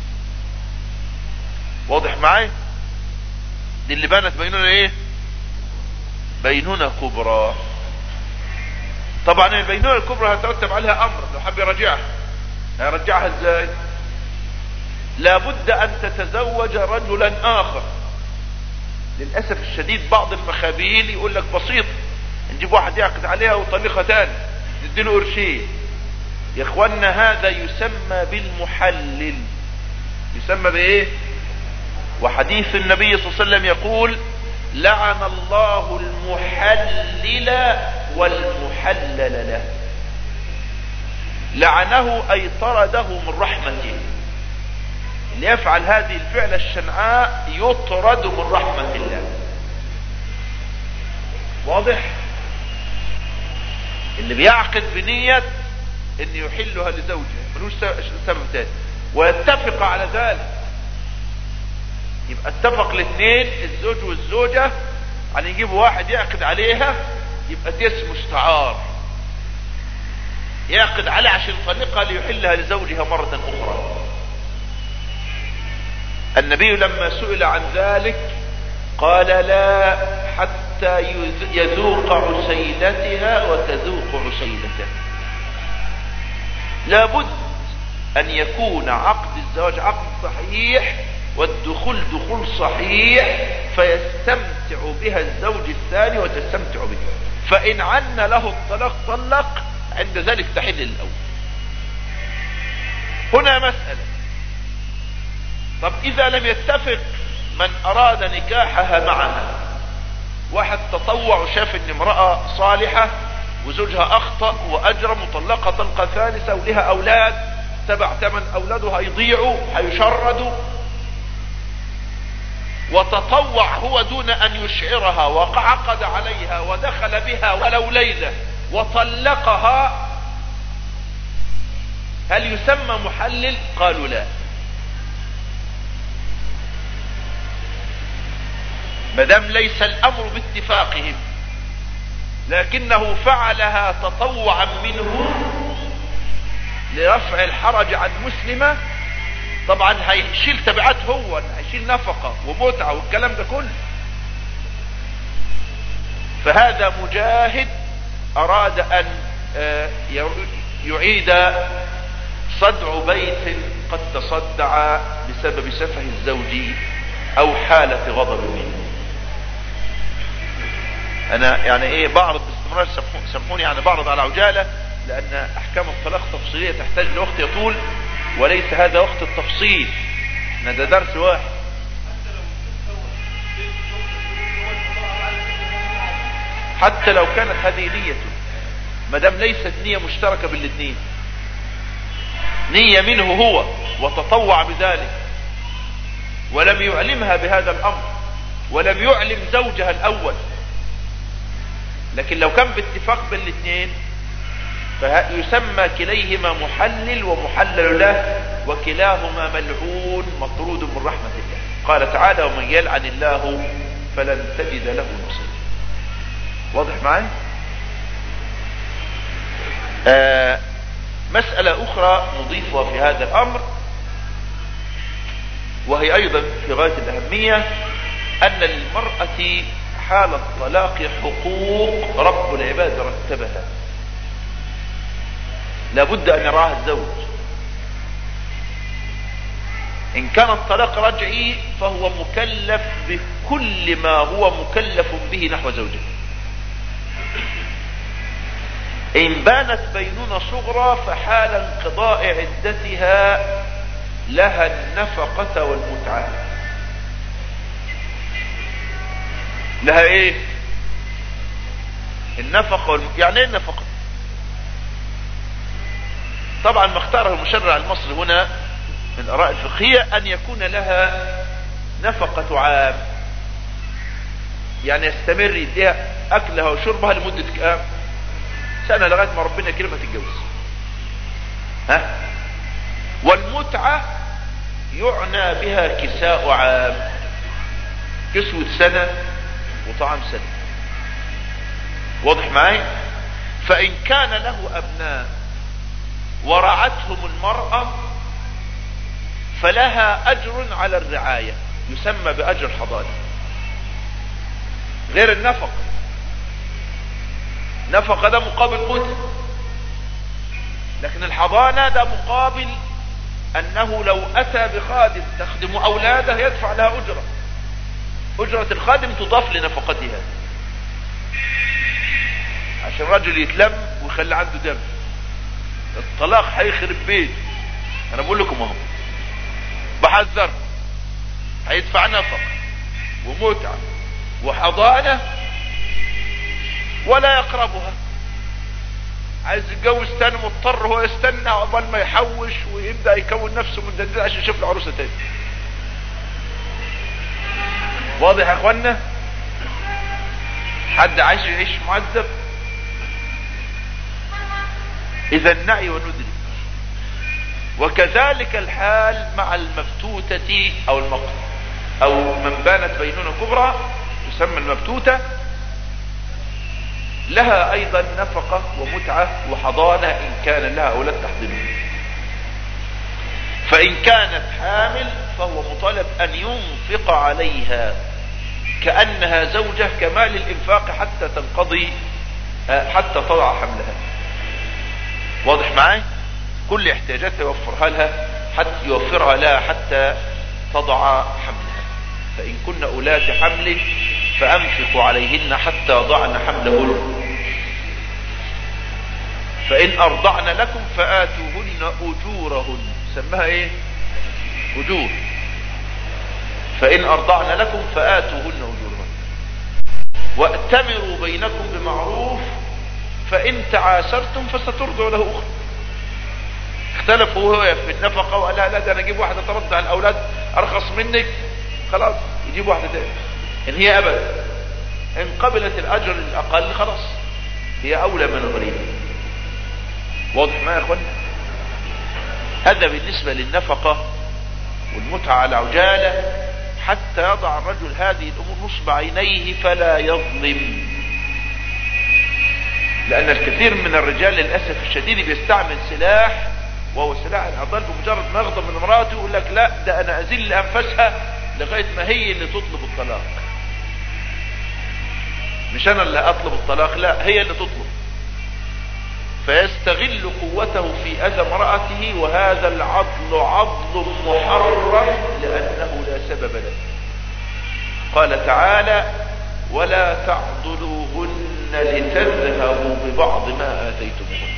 واضح معي؟ دي اللي بانت بينونة ايه؟ بينونة كبرى. طبعا البينونة الكبرى هترتب عليها امر، لو حب يرجعها هيرجعها ازاي؟ لابد ان تتزوج رجلا اخر. للأسف الشديد بعض المخابيل يقول لك بسيط نجيب واحد يعقد عليها وطلقها تاني نديله قرشين. يا اخوانا هذا يسمى بالمحلل. يسمى بايه؟ وحديث النبي صلى الله عليه وسلم يقول لعن الله المحلل والمحلل له. لعنه أي طرده من رحمته. اللي يفعل هذه الفعلة الشنعاء يطرد من رحمة الله. واضح؟ اللي بيعقد بنية ان يحلها لزوجه ملوش سبب تاني ويتفق على ذلك، يبقى اتفق الاثنين الزوج والزوجة عن يجيبوا واحد يعقد عليها، يبقى ده اسمه استعار، يعقد عليها عشان يطلقها ليحلها لزوجها مرة اخرى. النبي لما سئل عن ذلك قال لا حتى يذوق عسيلتها وتذوق عسيلته. لابد ان يكون عقد الزواج عقد صحيح والدخول دخول صحيح فيستمتع بها الزوج الثاني وتستمتع بها، فان عن له الطلاق طلق، عند ذلك تحل الاول. هنا مسألة، طب اذا لم يتفق من اراد نكاحها معها، واحد تطوع وشاف ان امرأة صالحة وزوجها اخطأ واجرم وطلقها طلقة ثالثة ولها اولاد 7-8 اولادها هيضيعوا هيشردوا، وتطوع هو دون ان يشعرها وعقد عليها ودخل بها ولو ليلة وطلقها، هل يسمى محلل؟ قالوا لا. مدام ليس الامر باتفاقهم لكنه فعلها تطوعا منه لرفع الحرج عن مسلمة، طبعا هيشيل تبعات، هو هيشيل نفقة ومتعة والكلام ده كله. فهذا مجاهد اراد ان يعيد صدع بيت قد تصدع بسبب سفه الزوج او حالة غضب منه. انا يعني ايه بعرض باستمرار، سامحوني يعني بعرض على عجالة، لان احكام الطلاق تفصيلية تحتاج لوقت يطول، وليس هذا وقت التفصيل، ده درس واحد. حتى لو كانت هذه نيته، ما دام ليست نية مشتركة بالاثنين، نية منه هو وتطوع بذلك ولم يعلمها بهذا الامر ولم يعلم زوجها الاول، لكن لو كان باتفاق بين الاثنين فيسمى كليهما محلل ومحلل له، وكلاهما ملعون مطرود من رحمة الله. قال تعالى: ومن يلعن الله فلن تجد له نصيرا. واضح معي؟ مسألة أخرى نضيفها في هذا الأمر، وهي أيضا في غاية الأهمية، أن للمرأة حال الطلاق حقوق رب العباد رتبها لابد أن يراها الزوج. إن كان الطلاق رجعي فهو مكلف بكل ما هو مكلف به نحو زوجه. إن بانت بينونة صغرى فحال انقضاء عدتها لها النفقة والمتعة. لها ايه؟ النفقة يعني ايه النفقة؟ طبعا ما اختاره المشرع المصري هنا من الآراء الفقهية أن يكون لها نفقة عام، يعني يستمر يديها أكلها وشربها لمدة كام؟ سنة، لغاية ما ربنا يكرمها تتجوز. والمتعة يعنى بها كساء عام، كسوة سنة وطعام سنة. واضح معي؟ فإن كان له أبناء ورعتهم المرأة فلها أجر على الرعاية يسمى بأجر حضانة، غير النفقة. نفقة ده مقابل متعة، لكن الحضانة ده مقابل أنه لو أتى بخادم تخدم أولاده يدفع لها أجرة. أجرة الخادم تضاف لنفقتها، عشان رجل يتلم ويخلي عنده دم. الطلاق هيخرب بيت، أنا بقول لكم اهو، بحذر. هيدفع نفقة ومتعة وحضانة ولا يقربها. عايز يتجوز تاني مضطر هو يستنى عقبال ما يحوش ويبدأ يكون نفسه من جديد عشان يشوف له عروسة تاني. واضح يا اخوانا؟ حد عايش يعيش معذب؟ اذا نعي وندري. وكذلك الحال مع المفتوتة او من بانت بينونة كبرى تسمى المفتوتة، لها ايضا نفقة ومتعة وحضانة ان كان لها اولاد تحضنهم. فان كانت حامل فهو مطالب ان ينفق عليها كأنها زوجة كمال الانفاق حتى تنقضي، حتى تضع حملها. واضح معي؟ كل احتياجاتها يوفرها لها حتى تضع حملها. فإن كن أولات حمل فأنفقوا عليهن حتى ضعن حملهن، فإن أرضعن لكم فآتوهن أجورهن. سمها ايه؟ أجور. فإن أرضعن لكم فآتوهن أجورهن وأتمروا بينكم بمعروف فإن تعاسرتم فسترضع له أخرى. اختلفوا هو في النفقة وقال لا ده انا اجيب واحدة ترضع الاولاد ارخص منك، خلاص يجيب واحدة تاني. ان هي ابدا ان قبلت الاجر الاقل خلاص هي اولى من الغريبة. واضح معي يا اخوانا؟ هذا بالنسبة للنفقة والمتعة على عجالة، حتى يضع الرجل هذه الامور نصب عينيه فلا يظلم. لان الكثير من الرجال للأسف الشديد بيستعمل سلاح، وهو سلاح العضال. بمجرد ما يغضب من امراته يقول لك لا ده انا ازل انفسها لغاية ما هي اللي تطلب الطلاق، مش انا اللي اطلب الطلاق، لا هي اللي تطلب. فيستغل قوته في أذى امرأته، وهذا العضل عضل محرم لأنه لا سبب له. قال تعالى: ولا تعضلوهن لتذهبوا ببعض ما آتيتموهن.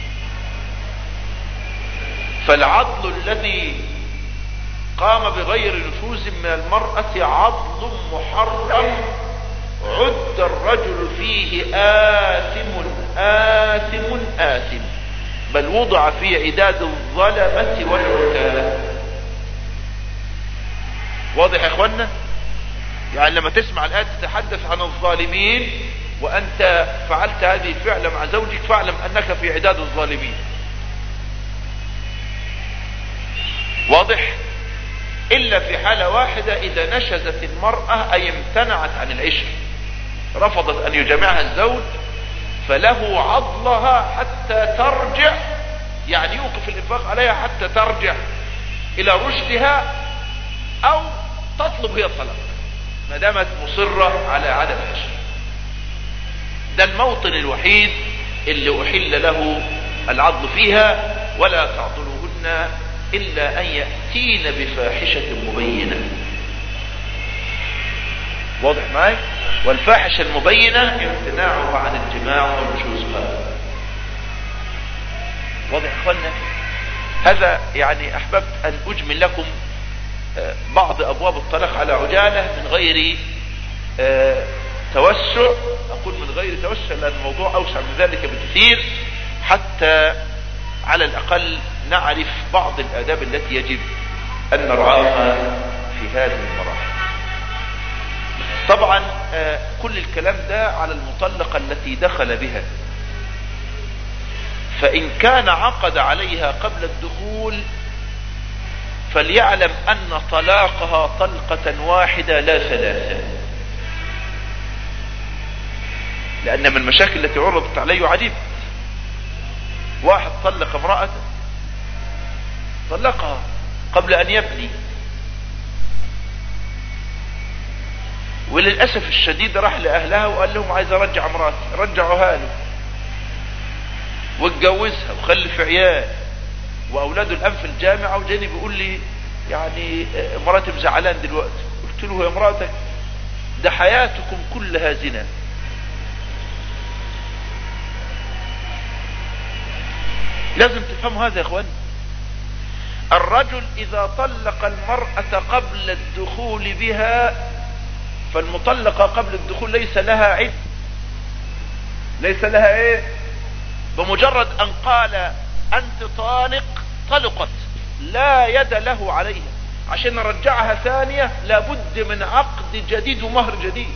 فالعضل الذي قام بغير نشوز من المرأة عضل محرم، عد الرجل فيه آثم، بل وضع في عداد الظلمة والعتاة. واضح يا اخوانا؟ يعني لما تسمع الآية تتحدث عن الظالمين وأنت فعلت هذه الفعل مع زوجك، فاعلم أنك في عداد الظالمين. واضح؟ إلا في حالة واحدة، إذا نشزت المرأة أي امتنعت عن العشق، رفضت أن يجامعها الزوج، فله عضلها حتى ترجع، يعني يوقف الإنفاق عليها حتى ترجع إلى رشدها، أو تطلب هي الطلاق ما دامت مصرة على عدم العشق. ده الموطن الوحيد اللي أحل له العضل فيها. ولا تعضلوهن إلا أن يأتين بفاحشة مبينة. واضح معي؟ والفاحشة المبينة امتناعها عن الجماع ونشوزها. واضح يا اخوانا؟ هذا يعني احببت ان اجمل لكم بعض ابواب الطلاق على عجالة من غير توسع. اقول من غير توسع لان الموضوع اوسع من ذلك بكثير، حتى على الاقل نعرف بعض الاداب التي يجب ان نرعاها في هذه المراحل. طبعا كل الكلام ده على المطلقة التي دخل بها، فإن كان عقد عليها قبل الدخول فليعلم أن طلاقها طلقة واحدة لا ثلاثة، لأن من المشاكل التي عرضت عليه عجيب. واحد طلق امرأته، طلقها قبل أن يبني، وللأسف الشديد راح لأهلها وقال لهم عايز أرجع مراتي، رجعوها له واتجوزها وخلف عيال وأولاده الآن في الجامعة، وجاني بيقول لي يعني مراتي مزعلان دلوقتي. قلت له يا مراتك ده حياتكم كلها زنا. لازم تفهموا هذا يا اخوان. الرجل إذا طلق المرأة قبل الدخول بها، فالمطلقة قبل الدخول ليس لها عد، ليس لها ايه، بمجرد ان قال انت طالق طلقت، لا يد له عليها. عشان نرجعها ثانية لابد من عقد جديد ومهر جديد.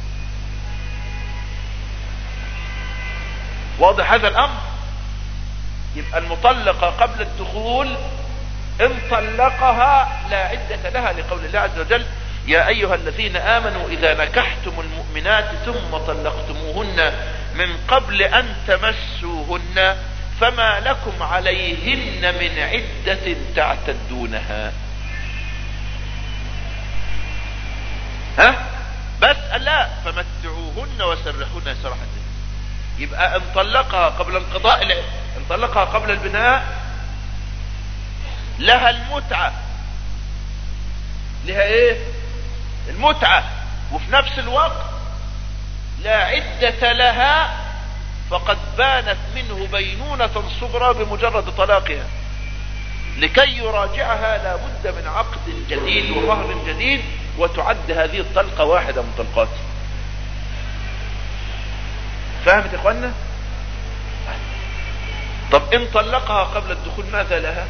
واضح هذا الامر؟ يبقى المطلقة قبل الدخول ان طلقها لا عدة لها، لقول الله عز وجل: يا ايها الذين امنوا اذا نكحتم المؤمنات ثم طلقتموهن من قبل ان تمسوهن فما لكم عليهن من عدة تعتدونها. بس لا، فمتعوهن وسرحوهن سراحا جميلا. يبقى ان طلقها قبل انقضاء ان طلقها قبل البناء لها المتعة، لها ايه، المتعة، وفي نفس الوقت لا عدة لها، فقد بانت منه بينونة صغرى بمجرد طلاقها. لكي يراجعها لا بد من عقد جديد ومهر جديد، وتعد هذه الطلقة واحدة من طلقاته. فهمت يا اخوانا؟ طب ان طلقها قبل الدخول ماذا لها؟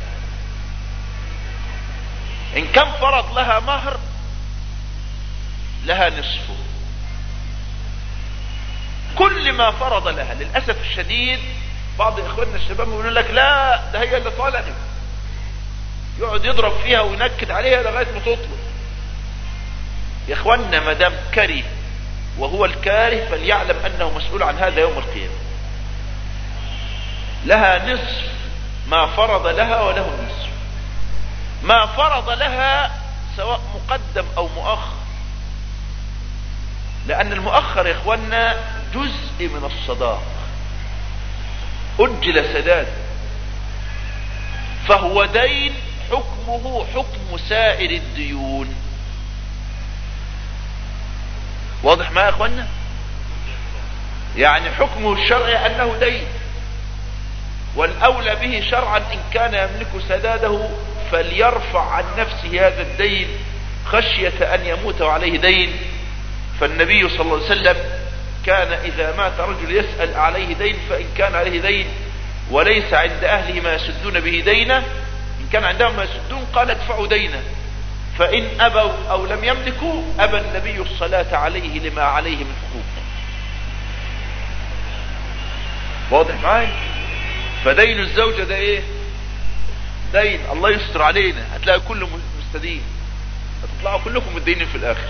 ان كان فرض لها مهر لها نصفه. كل ما فرض لها، للأسف الشديد بعض اخواننا الشباب يقولون لك لا ده هي اللي طالقت، يقعد يضرب فيها وينكد عليها لغاية ما تطلق. يا اخواننا ما دام كره وهو الكاره فليعلم انه مسؤول عن هذا يوم القيامة. لها نصف ما فرض لها وله النصف. ما فرض لها سواء مقدم او مؤخر، لان المؤخر يا اخوانا جزء من الصداق. أجل سداد، فهو دين حكمه حكم سائر الديون. واضح ما يا اخوانا؟ يعني حكمه الشرعي انه دين، والاولى به شرعا ان كان يملك سداده فليرفع عن نفسه هذا الدين خشية ان يموت عليه دين. فالنبي صلى الله عليه وسلم كان اذا مات رجل يسأل عليه دين، فان كان عليه دين وليس عند اهله ما يسدون به دينه، ان كان عندهم ما يسدون قال ادفعوا دينه، فان ابوا او لم يملكوا ابى النبي الصلاة عليه لما عليه من حقوق. واضح معايا؟ فدين الزوجة ده ايه؟ دين الله يستر علينا، هتلاقي كل مستدين، هتطلعوا كلكم مدينين في الاخر.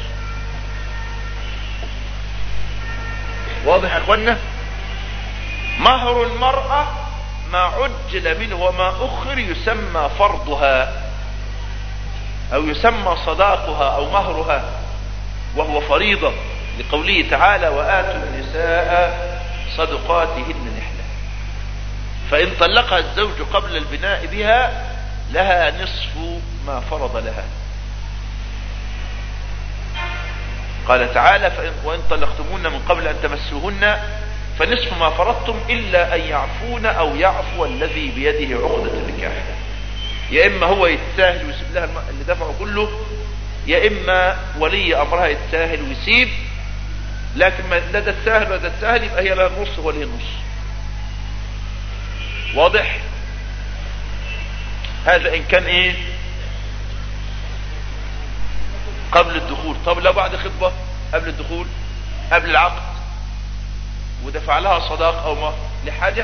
واضح يا اخوانا؟ مهر المرأة ما عجل منه وما اخر يسمى فرضها او يسمى صداقها او مهرها، وهو فريضة لقوله تعالى وآتوا النساء صدقاتهن نحلة. فإن طلقها الزوج قبل البناء بها لها نصف ما فرض لها. قال تعالى وإن طلقتمون من قبل أن تمسوهن فنصف ما فرضتم إلا أن يعفون أو يعفو الذي بيده عقدة النكاح. يا إما هو يتساهل ويسيب لها اللي دفعه كله، يا إما ولي أمرها يتساهل ويسيب، لكن لا ده الساهل ولا ده الساهل يبقى هي لها النص ولي النص. واضح؟ هذا إن كان إيه قبل الدخول. طب لو بعد خطبة قبل الدخول قبل العقد ودفع لها صداق أو مهر لحاجة،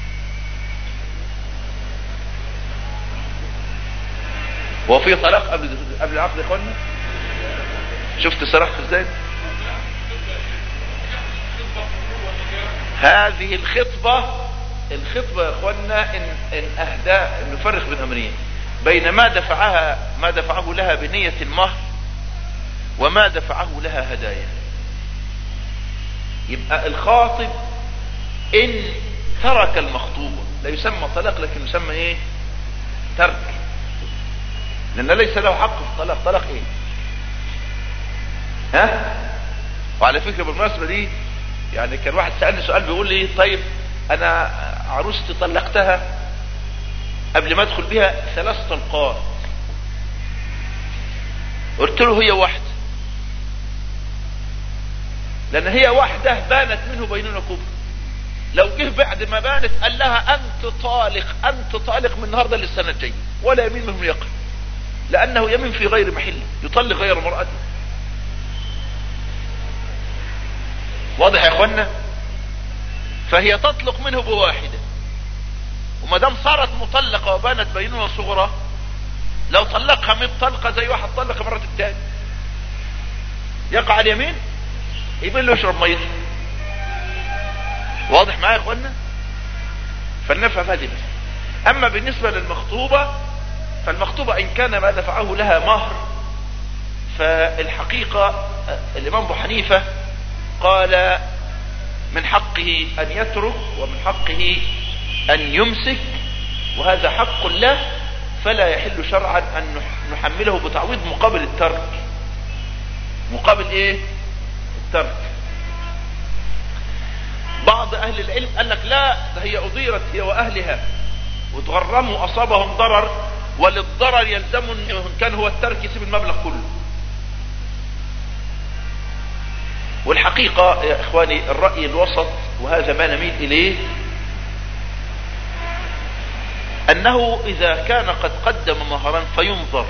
هو في طلاق قبل العقد يا اخوانا؟ شفت سرحت ازاي؟ هذه الخطبة يا اخوانا ان اهدى نفرق بين امرين، بين ما دفعه لها بنية المهر وما دفعه لها هدايا. يبقى الخاطب ان ترك المخطوبة لا يسمى طلاق، لكن يسمى ايه؟ ترك، لأن ليس له حق في الطلاق. طلاق ايه؟ ها؟ وعلى فكرة بالمناسبة دي يعني كان واحد سألني سؤال بيقول لي طيب انا عروستي طلقتها قبل ما ادخل بها 3 طلقات، قلت له هي واحدة، لان هي واحدة بانت منه بينونة كبرى. لو جه بعد ما بانت قال لها انت طالق من النهارده للسنة الجاية، ولا يمين منه يقع، لانه يمين في غير محله، يطلق غير مرأته. واضح يا اخوانا؟ فهي تطلق منه بواحدة، وما دام صارت مطلقة وبانت بينونة صغرى، لو طلقها 100 طلقة زي واحد طلق مرة الثاني يقع اليمين، يبين له يشرب مية. واضح معايا يا اخوانا؟ فلنفهم هذه بس. اما بالنسبة للمخطوبة، فالمخطوبة ان كان ما دفعه لها مهر، فالحقيقة الامام ابو حنيفة قال من حقه ان يترك ومن حقه ان يمسك، وهذا حق له، فلا يحل شرعا ان نحمله بتعويض مقابل الترك. مقابل ايه؟ الترك. بعض اهل العلم قال لك لا، ده هي اضيرت هي واهلها وتغرموا اصابهم ضرر، وللضرر يلزم ان كان هو الترك يسيب المبلغ كله. والحقيقة يا اخواني الرأي الوسط، وهذا ما نميل اليه، انه اذا كان قد قدم مهرا فينظر،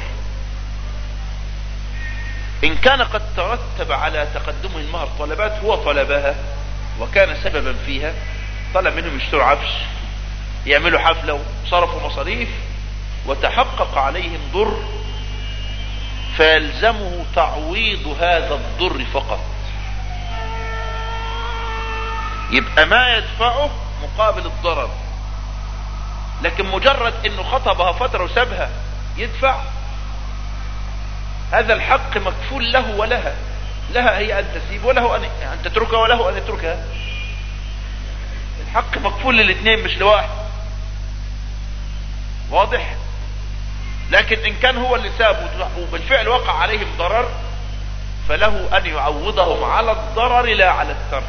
ان كان قد ترتب على تقدمه المهر طلبات هو طلبها وكان سببا فيها، طلب منهم يشتروا عفش، يعملوا حفلة وصرفوا مصاريف وتحقق عليهم ضر، فيلزمه تعويض هذا الضر فقط. يبقى ما يدفعه مقابل الضرر، لكن مجرد انه خطبها فترة وسابها يدفع، هذا الحق مكفول له ولها، لها هي ان تسيب وله ان تتركها وله ان يتركها. حق مكفول للاثنين مش لواحد. واضح؟ لكن ان كان هو اللي ساب وبالفعل وقع عليهم ضرر فله ان يعوضهم على الضرر لا على الترك.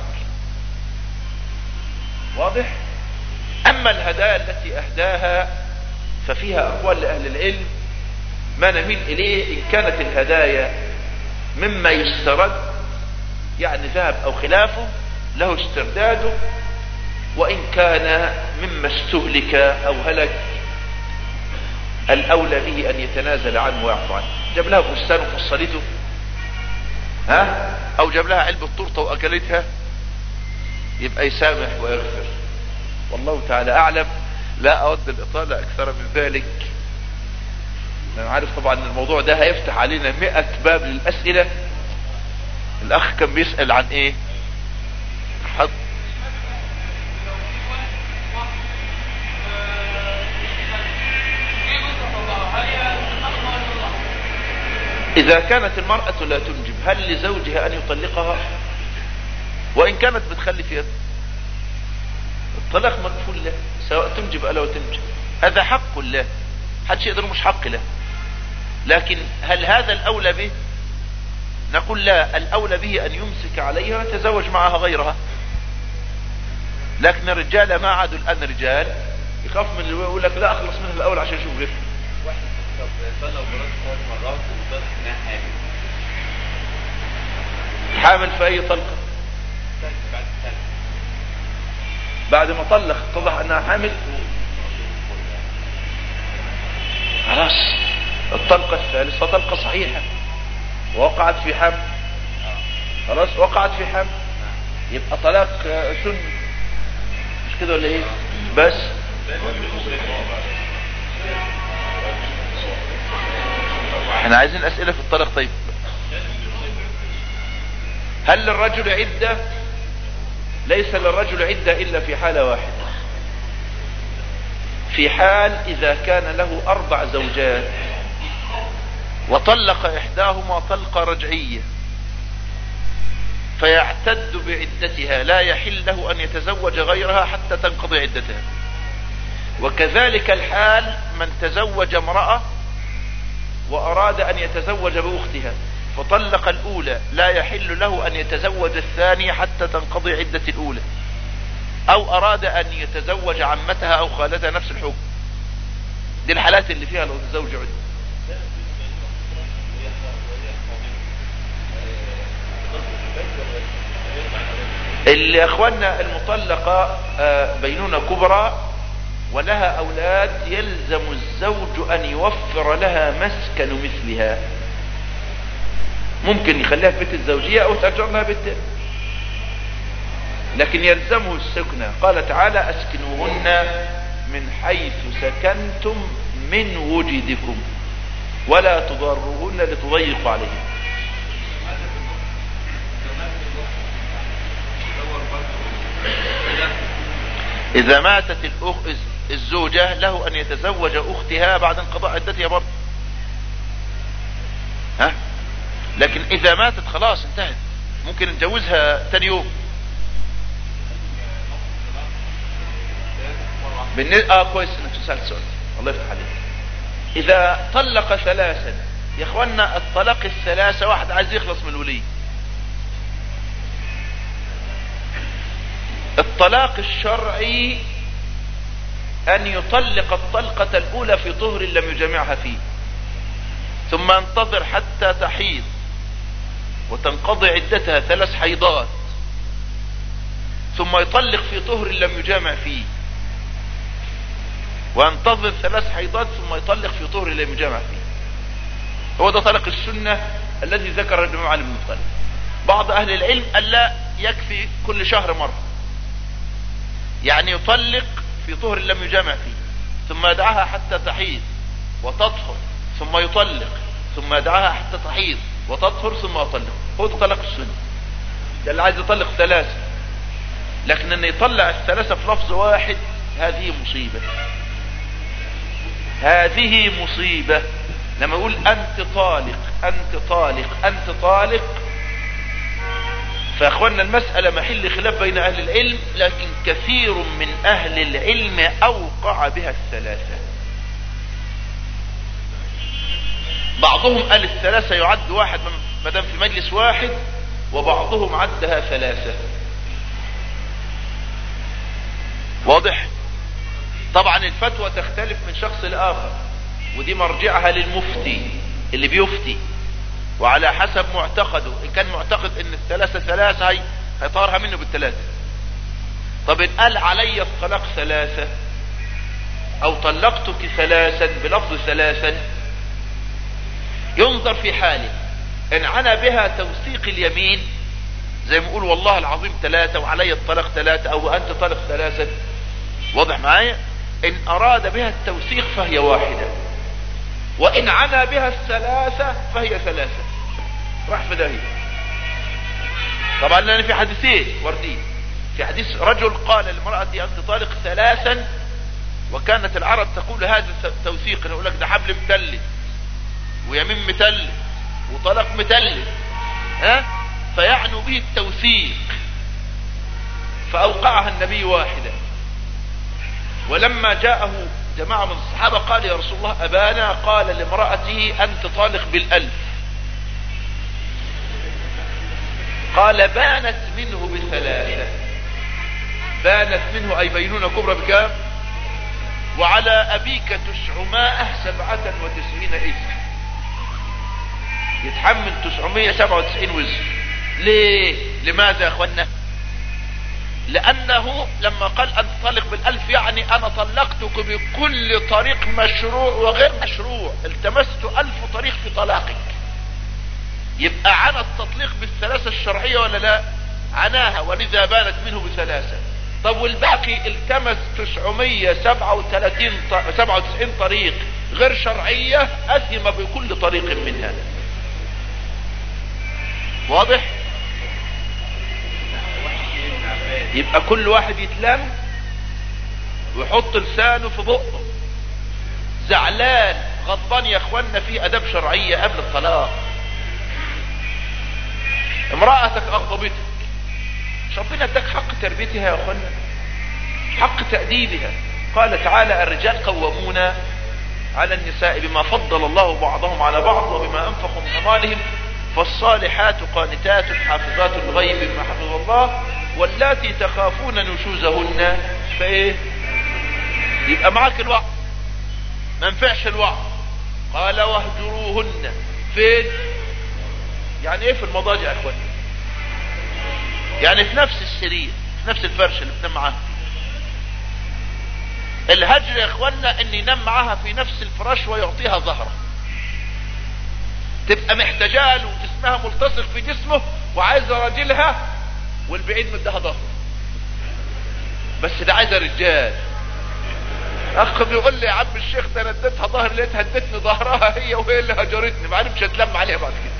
واضح؟ اما الهدايا التي اهداها ففيها اقوال لاهل العلم ما نميل اليه. ان كانت الهدايا مما يسترد يعني ذهب او خلافه له استرداده، وان كان مما استهلك او هلك الاولى به ان يتنازل عنه ويعفو عنه. جاب لها فستان وفصلته او جاب لها علبة تورته واكلتها يبقى يسامح ويغفر. والله تعالى اعلم. لا اود الاطالة اكثر من ذلك. انا عارف طبعا الموضوع ده هيفتح علينا 100 باب للاسئلة. الاخ كان بيسأل عن ايه؟ حط اذا كانت المرأة لا تنجب هل لزوجها ان يطلقها؟ وان كانت بتخلف يد الطلاق مكفول له سواء تنجب او لا تنجب. هذا حق له، حدش يقدر مش حق له. لكن هل هذا الاولى به؟ نقول لا، الاولى به ان يمسك عليها ويتزوج معها غيرها. لكن الرجال ما عادوا الان رجال يخاف من اللي يقول لك لا اخلص منها الاول عشان اشوف غيرها. طلق مرات 3 مرات وطلق انها حامل في اي طلقة؟ بعد ما طلق اتضح انها حامل خلاص الطلقة الثالثة طلقة صحيحة ووقعت في حمل. خلاص وقعت في حمل يبقى طلاق سنة، مش كده ولا ايه؟ بس احنا عايزين اسئلة في الطلاق. طيب هل للرجل عدة؟ ليس للرجل عدة الا في حالة واحدة، في حال اذا كان له 4 زوجات وطلق احداهما طلقة رجعية فيعتد بعدتها، لا يحل له ان يتزوج غيرها حتى تنقضي عدتها. وكذلك الحال من تزوج امرأة واراد ان يتزوج باختها فطلق الاولى، لا يحل له ان يتزوج الثانية حتى تنقضي عدة الاولى. او اراد ان يتزوج عمتها او خالتها، نفس الحكم. دي الحالات اللي فيها لو تزوج عدة. اللي يا اخوانا المطلقة بينونة كبرى ولها اولاد يلزم الزوج ان يوفر لها مسكن مثلها. ممكن يخليها في بيت الزوجية او تأجر لها بيت، لكن يلزمه السكنة. قال تعالى اسكنوهن من حيث سكنتم من وجدكم ولا تضروهن لتضيقوا عليهم. اذا ماتت الزوجة له ان يتزوج اختها بعد انقضاء عدتها برضه. لكن اذا ماتت خلاص انتهت، ممكن نتجوزها تاني يوم. كويس انك سألت سؤال، الله يفتح عليك. اذا طلق 3 يا اخوانا الطلاق ال3 واحد عايز يخلص من الولي. الطلاق الشرعي ان يطلق الطلقة الاولى في طهر لم يجامعها فيه، ثم ينتظر حتى تحيض وتنقضي عدتها 3 حيضات، ثم يطلق في طهر لم يجامع فيه، وينتظر 3 حيضات ثم يطلق في طهر لم يجامع فيه. هو ده طلاق السنة الذي ذكر الإمام علي بن طالب. بعض اهل العلم قال لا، يكفي كل شهر مرة، يعني يطلق في طهر لم يجامع فيه ثم يدعها حتى تحيض وتطهر ثم يطلق ثم يدعها حتى تحيض وتطهر ثم يطلق. هو ده طلاق السنة. ده اللي عايز يطلق 3، لكن ان يطلع ال3 في لفظ واحد هذه مصيبة. هذه مصيبة. لما يقول انت طالق انت طالق انت طالق فاخوانا المسألة محل خلاف بين اهل العلم، لكن كثير من اهل العلم اوقع بها الثلاثة. بعضهم قال الثلاثة يعد واحد مدام في مجلس واحد، وبعضهم عدها ثلاثة. واضح؟ طبعا الفتوى تختلف من شخص لآخر، ودي مرجعها للمفتي اللي بيفتي، وعلى حسب معتقده. ان كان معتقد ان الثلاثة ثلاثة هيطارها منه بالثلاثة. طب ان قال علي الطلاق ثلاثة او طلقتك ثلاثا بلفظ ثلاثا، ينظر في حاله. ان عنا بها توثيق اليمين زي ما يقول والله العظيم ثلاثة وعلي الطلاق ثلاثة او انت طلق ثلاثا، واضح معايا؟ ان اراد بها التوثيق فهي واحدة، وان عنا بها الثلاثة فهي ثلاثة. راح في داهية. طبعا لان في حديثين واردين. في حديث رجل قال لامرأتي انت طالق ثلاثا، وكانت العرب تقول هذا التوثيق، يقول لك ده حبل متلت ويمين متلت وطلاق متلت، فيعنوا به التوثيق. فاوقعها النبي واحدة. ولما جاءه جماعة من الصحابة قال يا رسول الله أبانا قال لامرأته أنت طالق بالألف. قال بانت منه بثلاثة. بانت منه أي بينونة كبرى بكام؟ وعلى أبيك 997 إثم. يتحمل 997 وزر. ليه؟ لماذا يا أخوانا؟ لأنه لما قال أن تطلق بالألف يعني أنا طلقتك بكل طريق مشروع وغير مشروع، التمست 1000 طريق في طلاقك. يبقى عنا التطليق بالثلاثة الشرعية ولا لا؟ عناها، ولذا بانت منه بثلاثة. طب والباقي التمس 997 طريق غير شرعية، أثم بكل طريق منها. واضح؟ يبقى كل واحد يتلم ويحط لسانه في بقه. زعلان غضبان يا اخوانا، في اداب شرعية قبل الطلاق. امرأتك اغضبتك، ربنا اداك حق تربيتها يا اخوانا، حق تأديبها. قال تعالى الرجال قوامون على النساء بما فضل الله بعضهم على بعض وبما انفقوا من اموالهم، فالصالحات قانتات حافظات الغيب بما حفظ الله، واللاتي تخافون نشوزهن فايه؟ يبقى معاك الوعظ، ما ينفعش الوعظ. قال واهجروهن فين؟ يعني ايه في المضاجع يا اخوان؟ يعني في نفس السرير، في نفس الفرش اللي بتنام معاها. الهجر يا اخوانا ان ينام معاها في نفس الفراش ويعطيها ظهره، تبقى محتاجاه له وجسمها ملتصق في جسمه وعايزه راجلها والبعيد مدها ظهره. بس ده عايزه رجال. اخ بيقول لي يا عم الشيخ ده انا اديتها ظهر لقيتها ادتني ظهرها هي وهي اللي هجرتني، بعدين مش هتلم عليها بعد كده.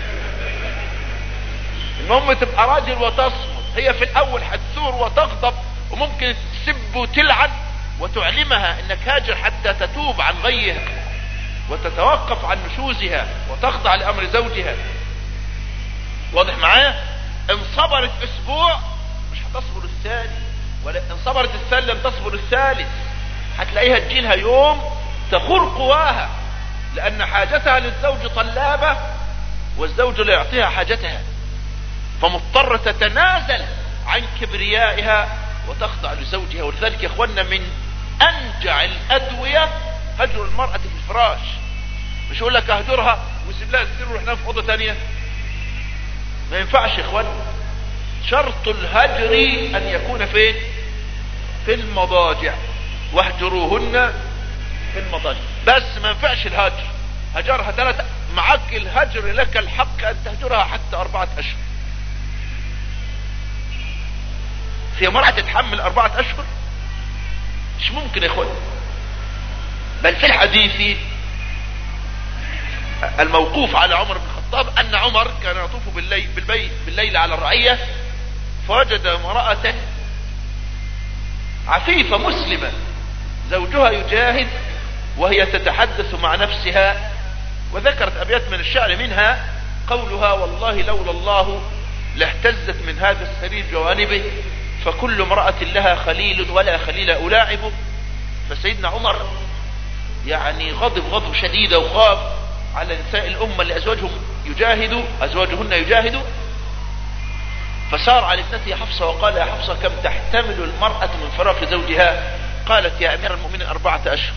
المهم تبقى راجل وتصمت. هي في الاول هتثور وتغضب وممكن تسب وتلعن وتعلمها انك هاجر حتى تتوب عن غيها وتتوقف عن نشوزها وتخضع لامر زوجها. واضح معايا؟ ان صبرت اسبوع مش هتصبر الثاني، ولا ان صبرت الثاني لم تصبر الثالث. هتلاقيها تجيلها يوم تخر قواها، لان حاجتها للزوج طلابة والزوج لا يعطيها حاجتها، فمضطرة تتنازل عن كبريائها وتخضع لزوجها. ولذلك يا اخوانا من انجع الادوية هجر المرأة في الفراش. مش يقول لك اهجرها وسيب لها السر ونروح ننام في اوضه ثانيه، ما ينفعش يا اخوانا. شرط الهجر ان يكون فين؟ في المضاجع. واهجروهن في المضاجع. بس ما ينفعش الهجر هجرها 3، معك الهجر لك الحق ان تهجرها حتى 4 اشهر. في مرأة تتحمل 4 اشهر؟ مش ممكن يا اخوان. بل في الحديث الموقوف على عمر بن الخطاب ان عمر كان يطوف بالليل على الرعية، فوجد امرأة عفيفة مسلمة زوجها يجاهد وهي تتحدث مع نفسها، وذكرت ابيات من الشعر منها قولها والله لولا الله لاهتزت من هذا السرير جوانبه، فكل امرأة لها خليل ولا خليل ألاعبه. فسيدنا عمر يعني غضب شديد وخاف على نساء الأمة اللي أزواجهن يجاهدوا، فسار على ابنته حفصة وقال: يا حفصة، كم تحتمل المرأة من فراق زوجها؟ قالت: يا أمير المؤمنين 4 أشهر.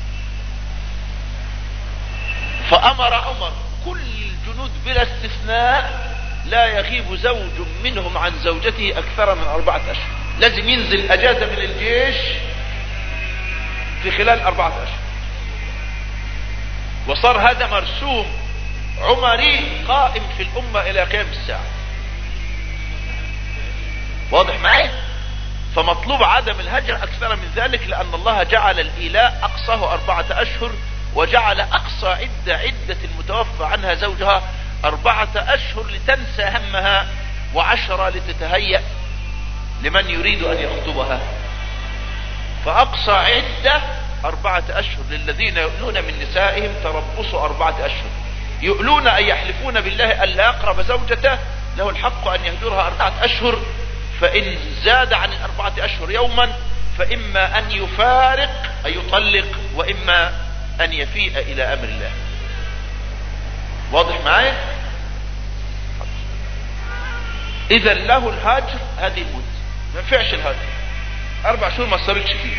فأمر عمر كل الجنود بلا استثناء لا يغيب زوج منهم عن زوجته أكثر من 4 أشهر، لازم ينزل أجازة من الجيش في خلال 4 أشهر. وصار هذا مرسوم عمري قائم في الأمة إلى قيام الساعة. واضح معي؟ فمطلوب عدم الهجر أكثر من ذلك، لأن الله جعل الإيلاء أقصاه 4 أشهر، وجعل أقصى عدة المتوفى عنها زوجها 4 أشهر لتنسى همها، و10 لتتهيأ لمن يريد أن يخطبها. فأقصى عدة 4 أشهر للذين يؤلون من نسائهم تربصوا 4 أشهر. يؤلون أن يحلفون بالله ألا يقرب زوجته، له الحق أن يهجرها 4 أشهر، فإن زاد عن 4 أشهر يوما فإما أن يفارق أي يطلق، وإما أن يفيء إلى أمر الله. واضح معايا؟ إذا له الهاجر هذه المدة، ما ينفعش الهاجر 4 شهور ما صارتش فيه،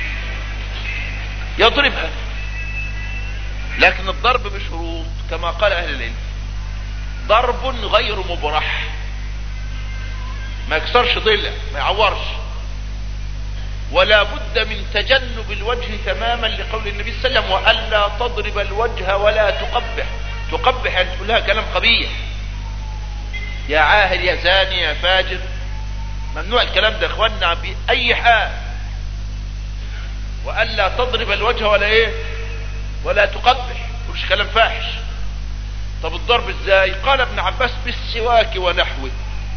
يضربها، لكن الضرب بشروط كما قال أهل العلم: ضرب غير مبرح، ما يكسرش ضلع، ما يعورش، ولا بد من تجنب الوجه تماما لقول النبي صلى الله عليه وسلم: وألا تضرب الوجه ولا تقبح. تقبح يعني تقول لها كلام قبيح، يا عاهر، يا زاني، يا فاجر. ممنوع الكلام ده يا اخوانا بأي حال. وألا تضرب الوجه ولا تقبح، مش كلام فاحش. طب الضرب ازاي؟ قال ابن عباس: بالسواك ونحوه.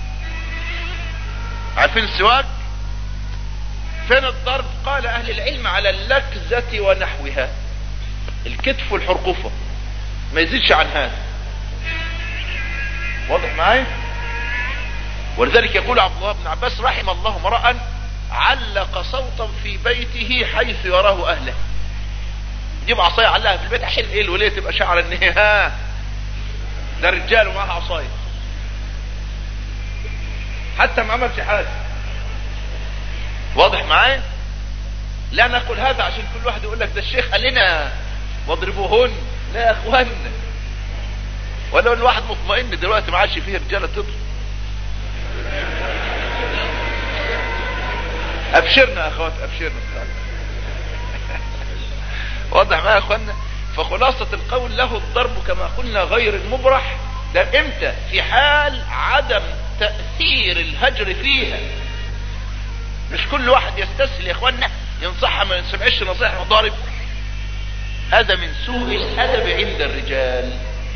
عارفين السواك؟ فين الضرب؟ قال أهل العلم: على اللكزة ونحوها، الكتف والحرقفة، ما يزيدش عن هذا. واضح معايا؟ ولذلك يقول عبد الله بن عباس: رحم الله امرأ علق صوتا في بيته حيث يراه أهله. يجيب عصاية علقها في البيت عشان الولية تبقى شعر ان ده الرجال ومعها عصاية، حتى ما عملش حاجة. واضح معايا؟ لا نقول هذا عشان كل واحد يقول لك ده الشيخ قال لنا واضربوهن. لا يا اخوانا، ولو الواحد مطمئن دلوقتي ما عادش فيه رجاله تضرب. ابشرنا يا اخوات، ابشرنا. واضح معايا يا اخوانا؟ فخلاصة القول: له الضرب كما قلنا غير المبرح. ده امتى؟ في حال عدم تأثير الهجر فيها. مش كل واحد يستسهل يا اخوانا ينصحها ما يسمعش نصيحة وضارب. هذا من سوء الادب عند الرجال.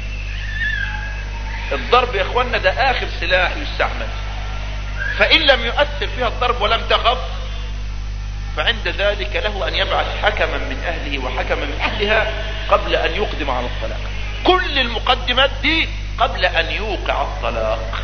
الضرب يا اخوانا ده اخر سلاح يستعمل، فان لم يؤثر فيها الضرب ولم تخف، فعند ذلك له ان يبعث حكما من اهله وحكما من اهلها قبل ان يقدم على الطلاق. كل المقدمات دي قبل ان يوقع الطلاق.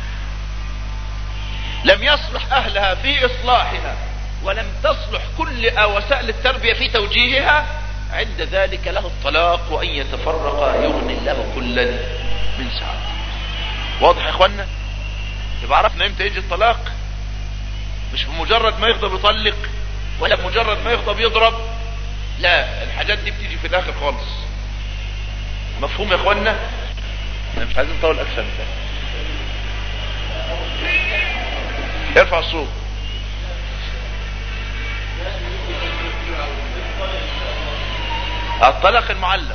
لم يصلح اهلها في اصلاحها، ولم تصلح كل وسائل التربية في توجيهها، عند ذلك له الطلاق، وان يتفرق يغني الله كلا من سعته. واضح يا اخوانا؟ يبقى عرفنا امتى يجي الطلاق. مش بمجرد ما يغضب يطلق، ولا بمجرد ما يغضب يضرب، لا، الحاجات دي بتيجي في الاخر خالص. مفهوم يا اخوانا؟ احنا مش عايزين نطول اكثر من ده. ارفع الصوت. الطلاق المعلق،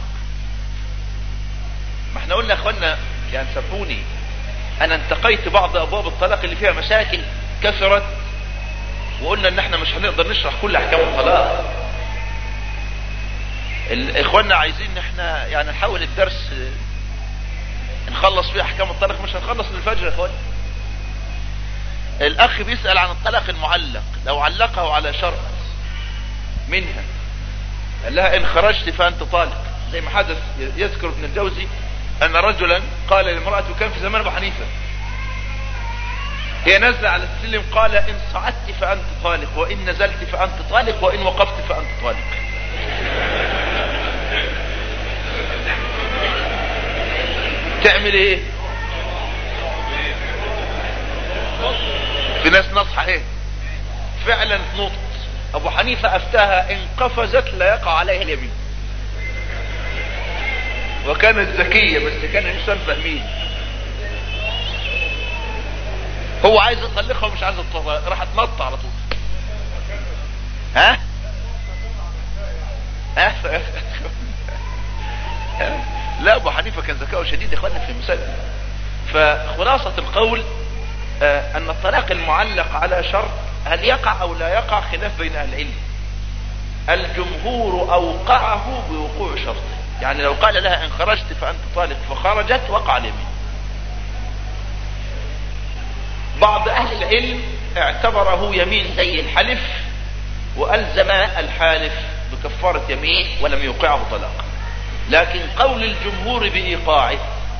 ما احنا قلنا يا اخوانا يعني سامحوني، انا انتقيت بعض ابواب الطلاق اللي فيها مشاكل كثرت، وقلنا ان احنا مش هنقدر نشرح كل احكام الطلاق. اخواننا عايزين ان احنا يعني نحاول الدرس نخلص فيه احكام الطلاق، مش هنخلص للفجر يا اخوان. الاخ بيسأل عن الطلاق المعلق، لو علقه على شرط منها، قال لها ان خرجت فانت طالق، زي ما حدث. يذكر ابن الجوزي ان رجلا قال لامرأته، كان في زمان ابو حنيفة، هي نزل على السلم قال إن صعدت فأنت طالق، وإن نزلت فأنت طالق، وإن وقفت فأنت طالق. تعمل ايه؟ في ناس نصحى ايه فعلا تنط. ابو حنيفة افتاها ان قفزت لا يقع عليها اليمين، وكانت ذكية بس كان انسان فاهمين. هو عايز يطلقها ومش عايز يطلقها، راح تنط على طول. ها لا ابو حنيفة كان ذكاؤه شديد يا اخواننا في المسائل. فخلاصة القول ان الطلاق المعلق على شرط هل يقع او لا يقع خلاف بين اهل العلم. الجمهور اوقعه بوقوع شرط، يعني لو قال لها ان خرجت فانت طالق فخرجت وقع اليمين. بعض اهل العلم اعتبره يمين زي الحلف والزم الحالف بكفارة يمين ولم يوقعه طلاق. لكن قول الجمهور بإيقاعه،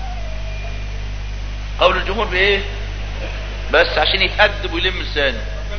قول الجمهور بإيه؟ بس عشان يتأدب ويلم لسانه،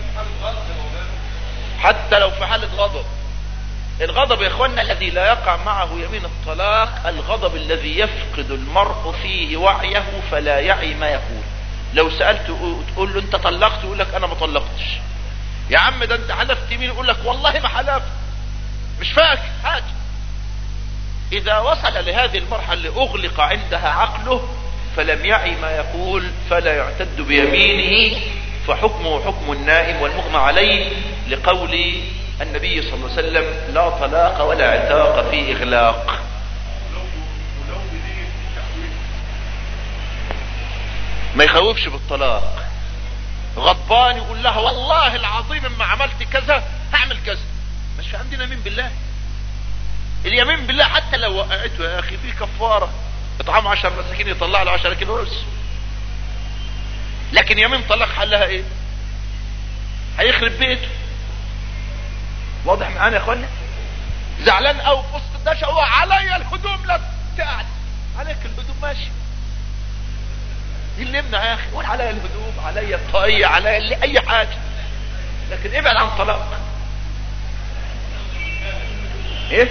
حتى لو في حالة غضب. الغضب يا اخوانا الذي لا يقع معه يمين الطلاق الغضب الذي يفقد المرء فيه وعيه فلا يعي ما يقول. لو سألته تقول له انت طلقت يقول لك انا ما طلقتش. يا عم ده انت حلفت يمين يقول لك والله ما حلفت، مش فاكر حاجة. اذا وصل لهذه المرحلة اغلق عندها عقله فلم يعي ما يقول فلا يعتد بيمينه، فحكمه حكم النائم والمغمى عليه، لقول النبي صلى الله عليه وسلم لا طلاق ولا عتاق في اغلاق. ما يخوفش بالطلاق. غضبان يقول لها والله العظيم اما عملت كذا هعمل كذا. مش في عندنا يمين بالله. اليمين بالله حتى لو وقعته يا اخي في كفارة، اطعام 10 مساكين يطلع له 10 كيلو رز. لكن يمين طلاق حلها ايه؟ هيخرب بيته. واضح معانا يا اخوانا؟ زعلان او في وسط الدشة هو عليا الهدوم لا تقعد عليك الهدوم ماشي. اللي يمنع يا اخي قول عليا الهدوم، عليا الطاقية، عليا اللي اي حاجة، لكن ابعد عن طلاق. ايه؟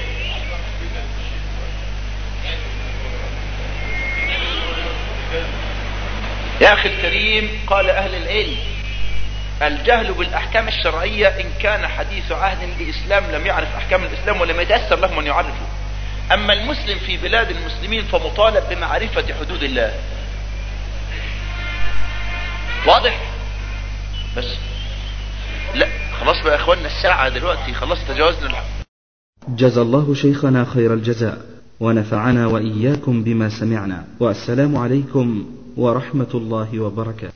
يا اخي الكريم قال اهل العلم الجهل بالاحكام الشرعية ان كان حديث عهد باسلام لم يعرف احكام الاسلام ولم يتأثر له من يعرفه. اما المسلم في بلاد المسلمين فمطالب بمعرفة حدود الله. واضح؟ بس لا خلاص بقى يا اخواننا الساعة دلوقتي خلاص تجاوزنا الحق. جزا الله شيخنا خير الجزاء ونفعنا وإياكم بما سمعنا، والسلام عليكم ورحمة الله وبركاته.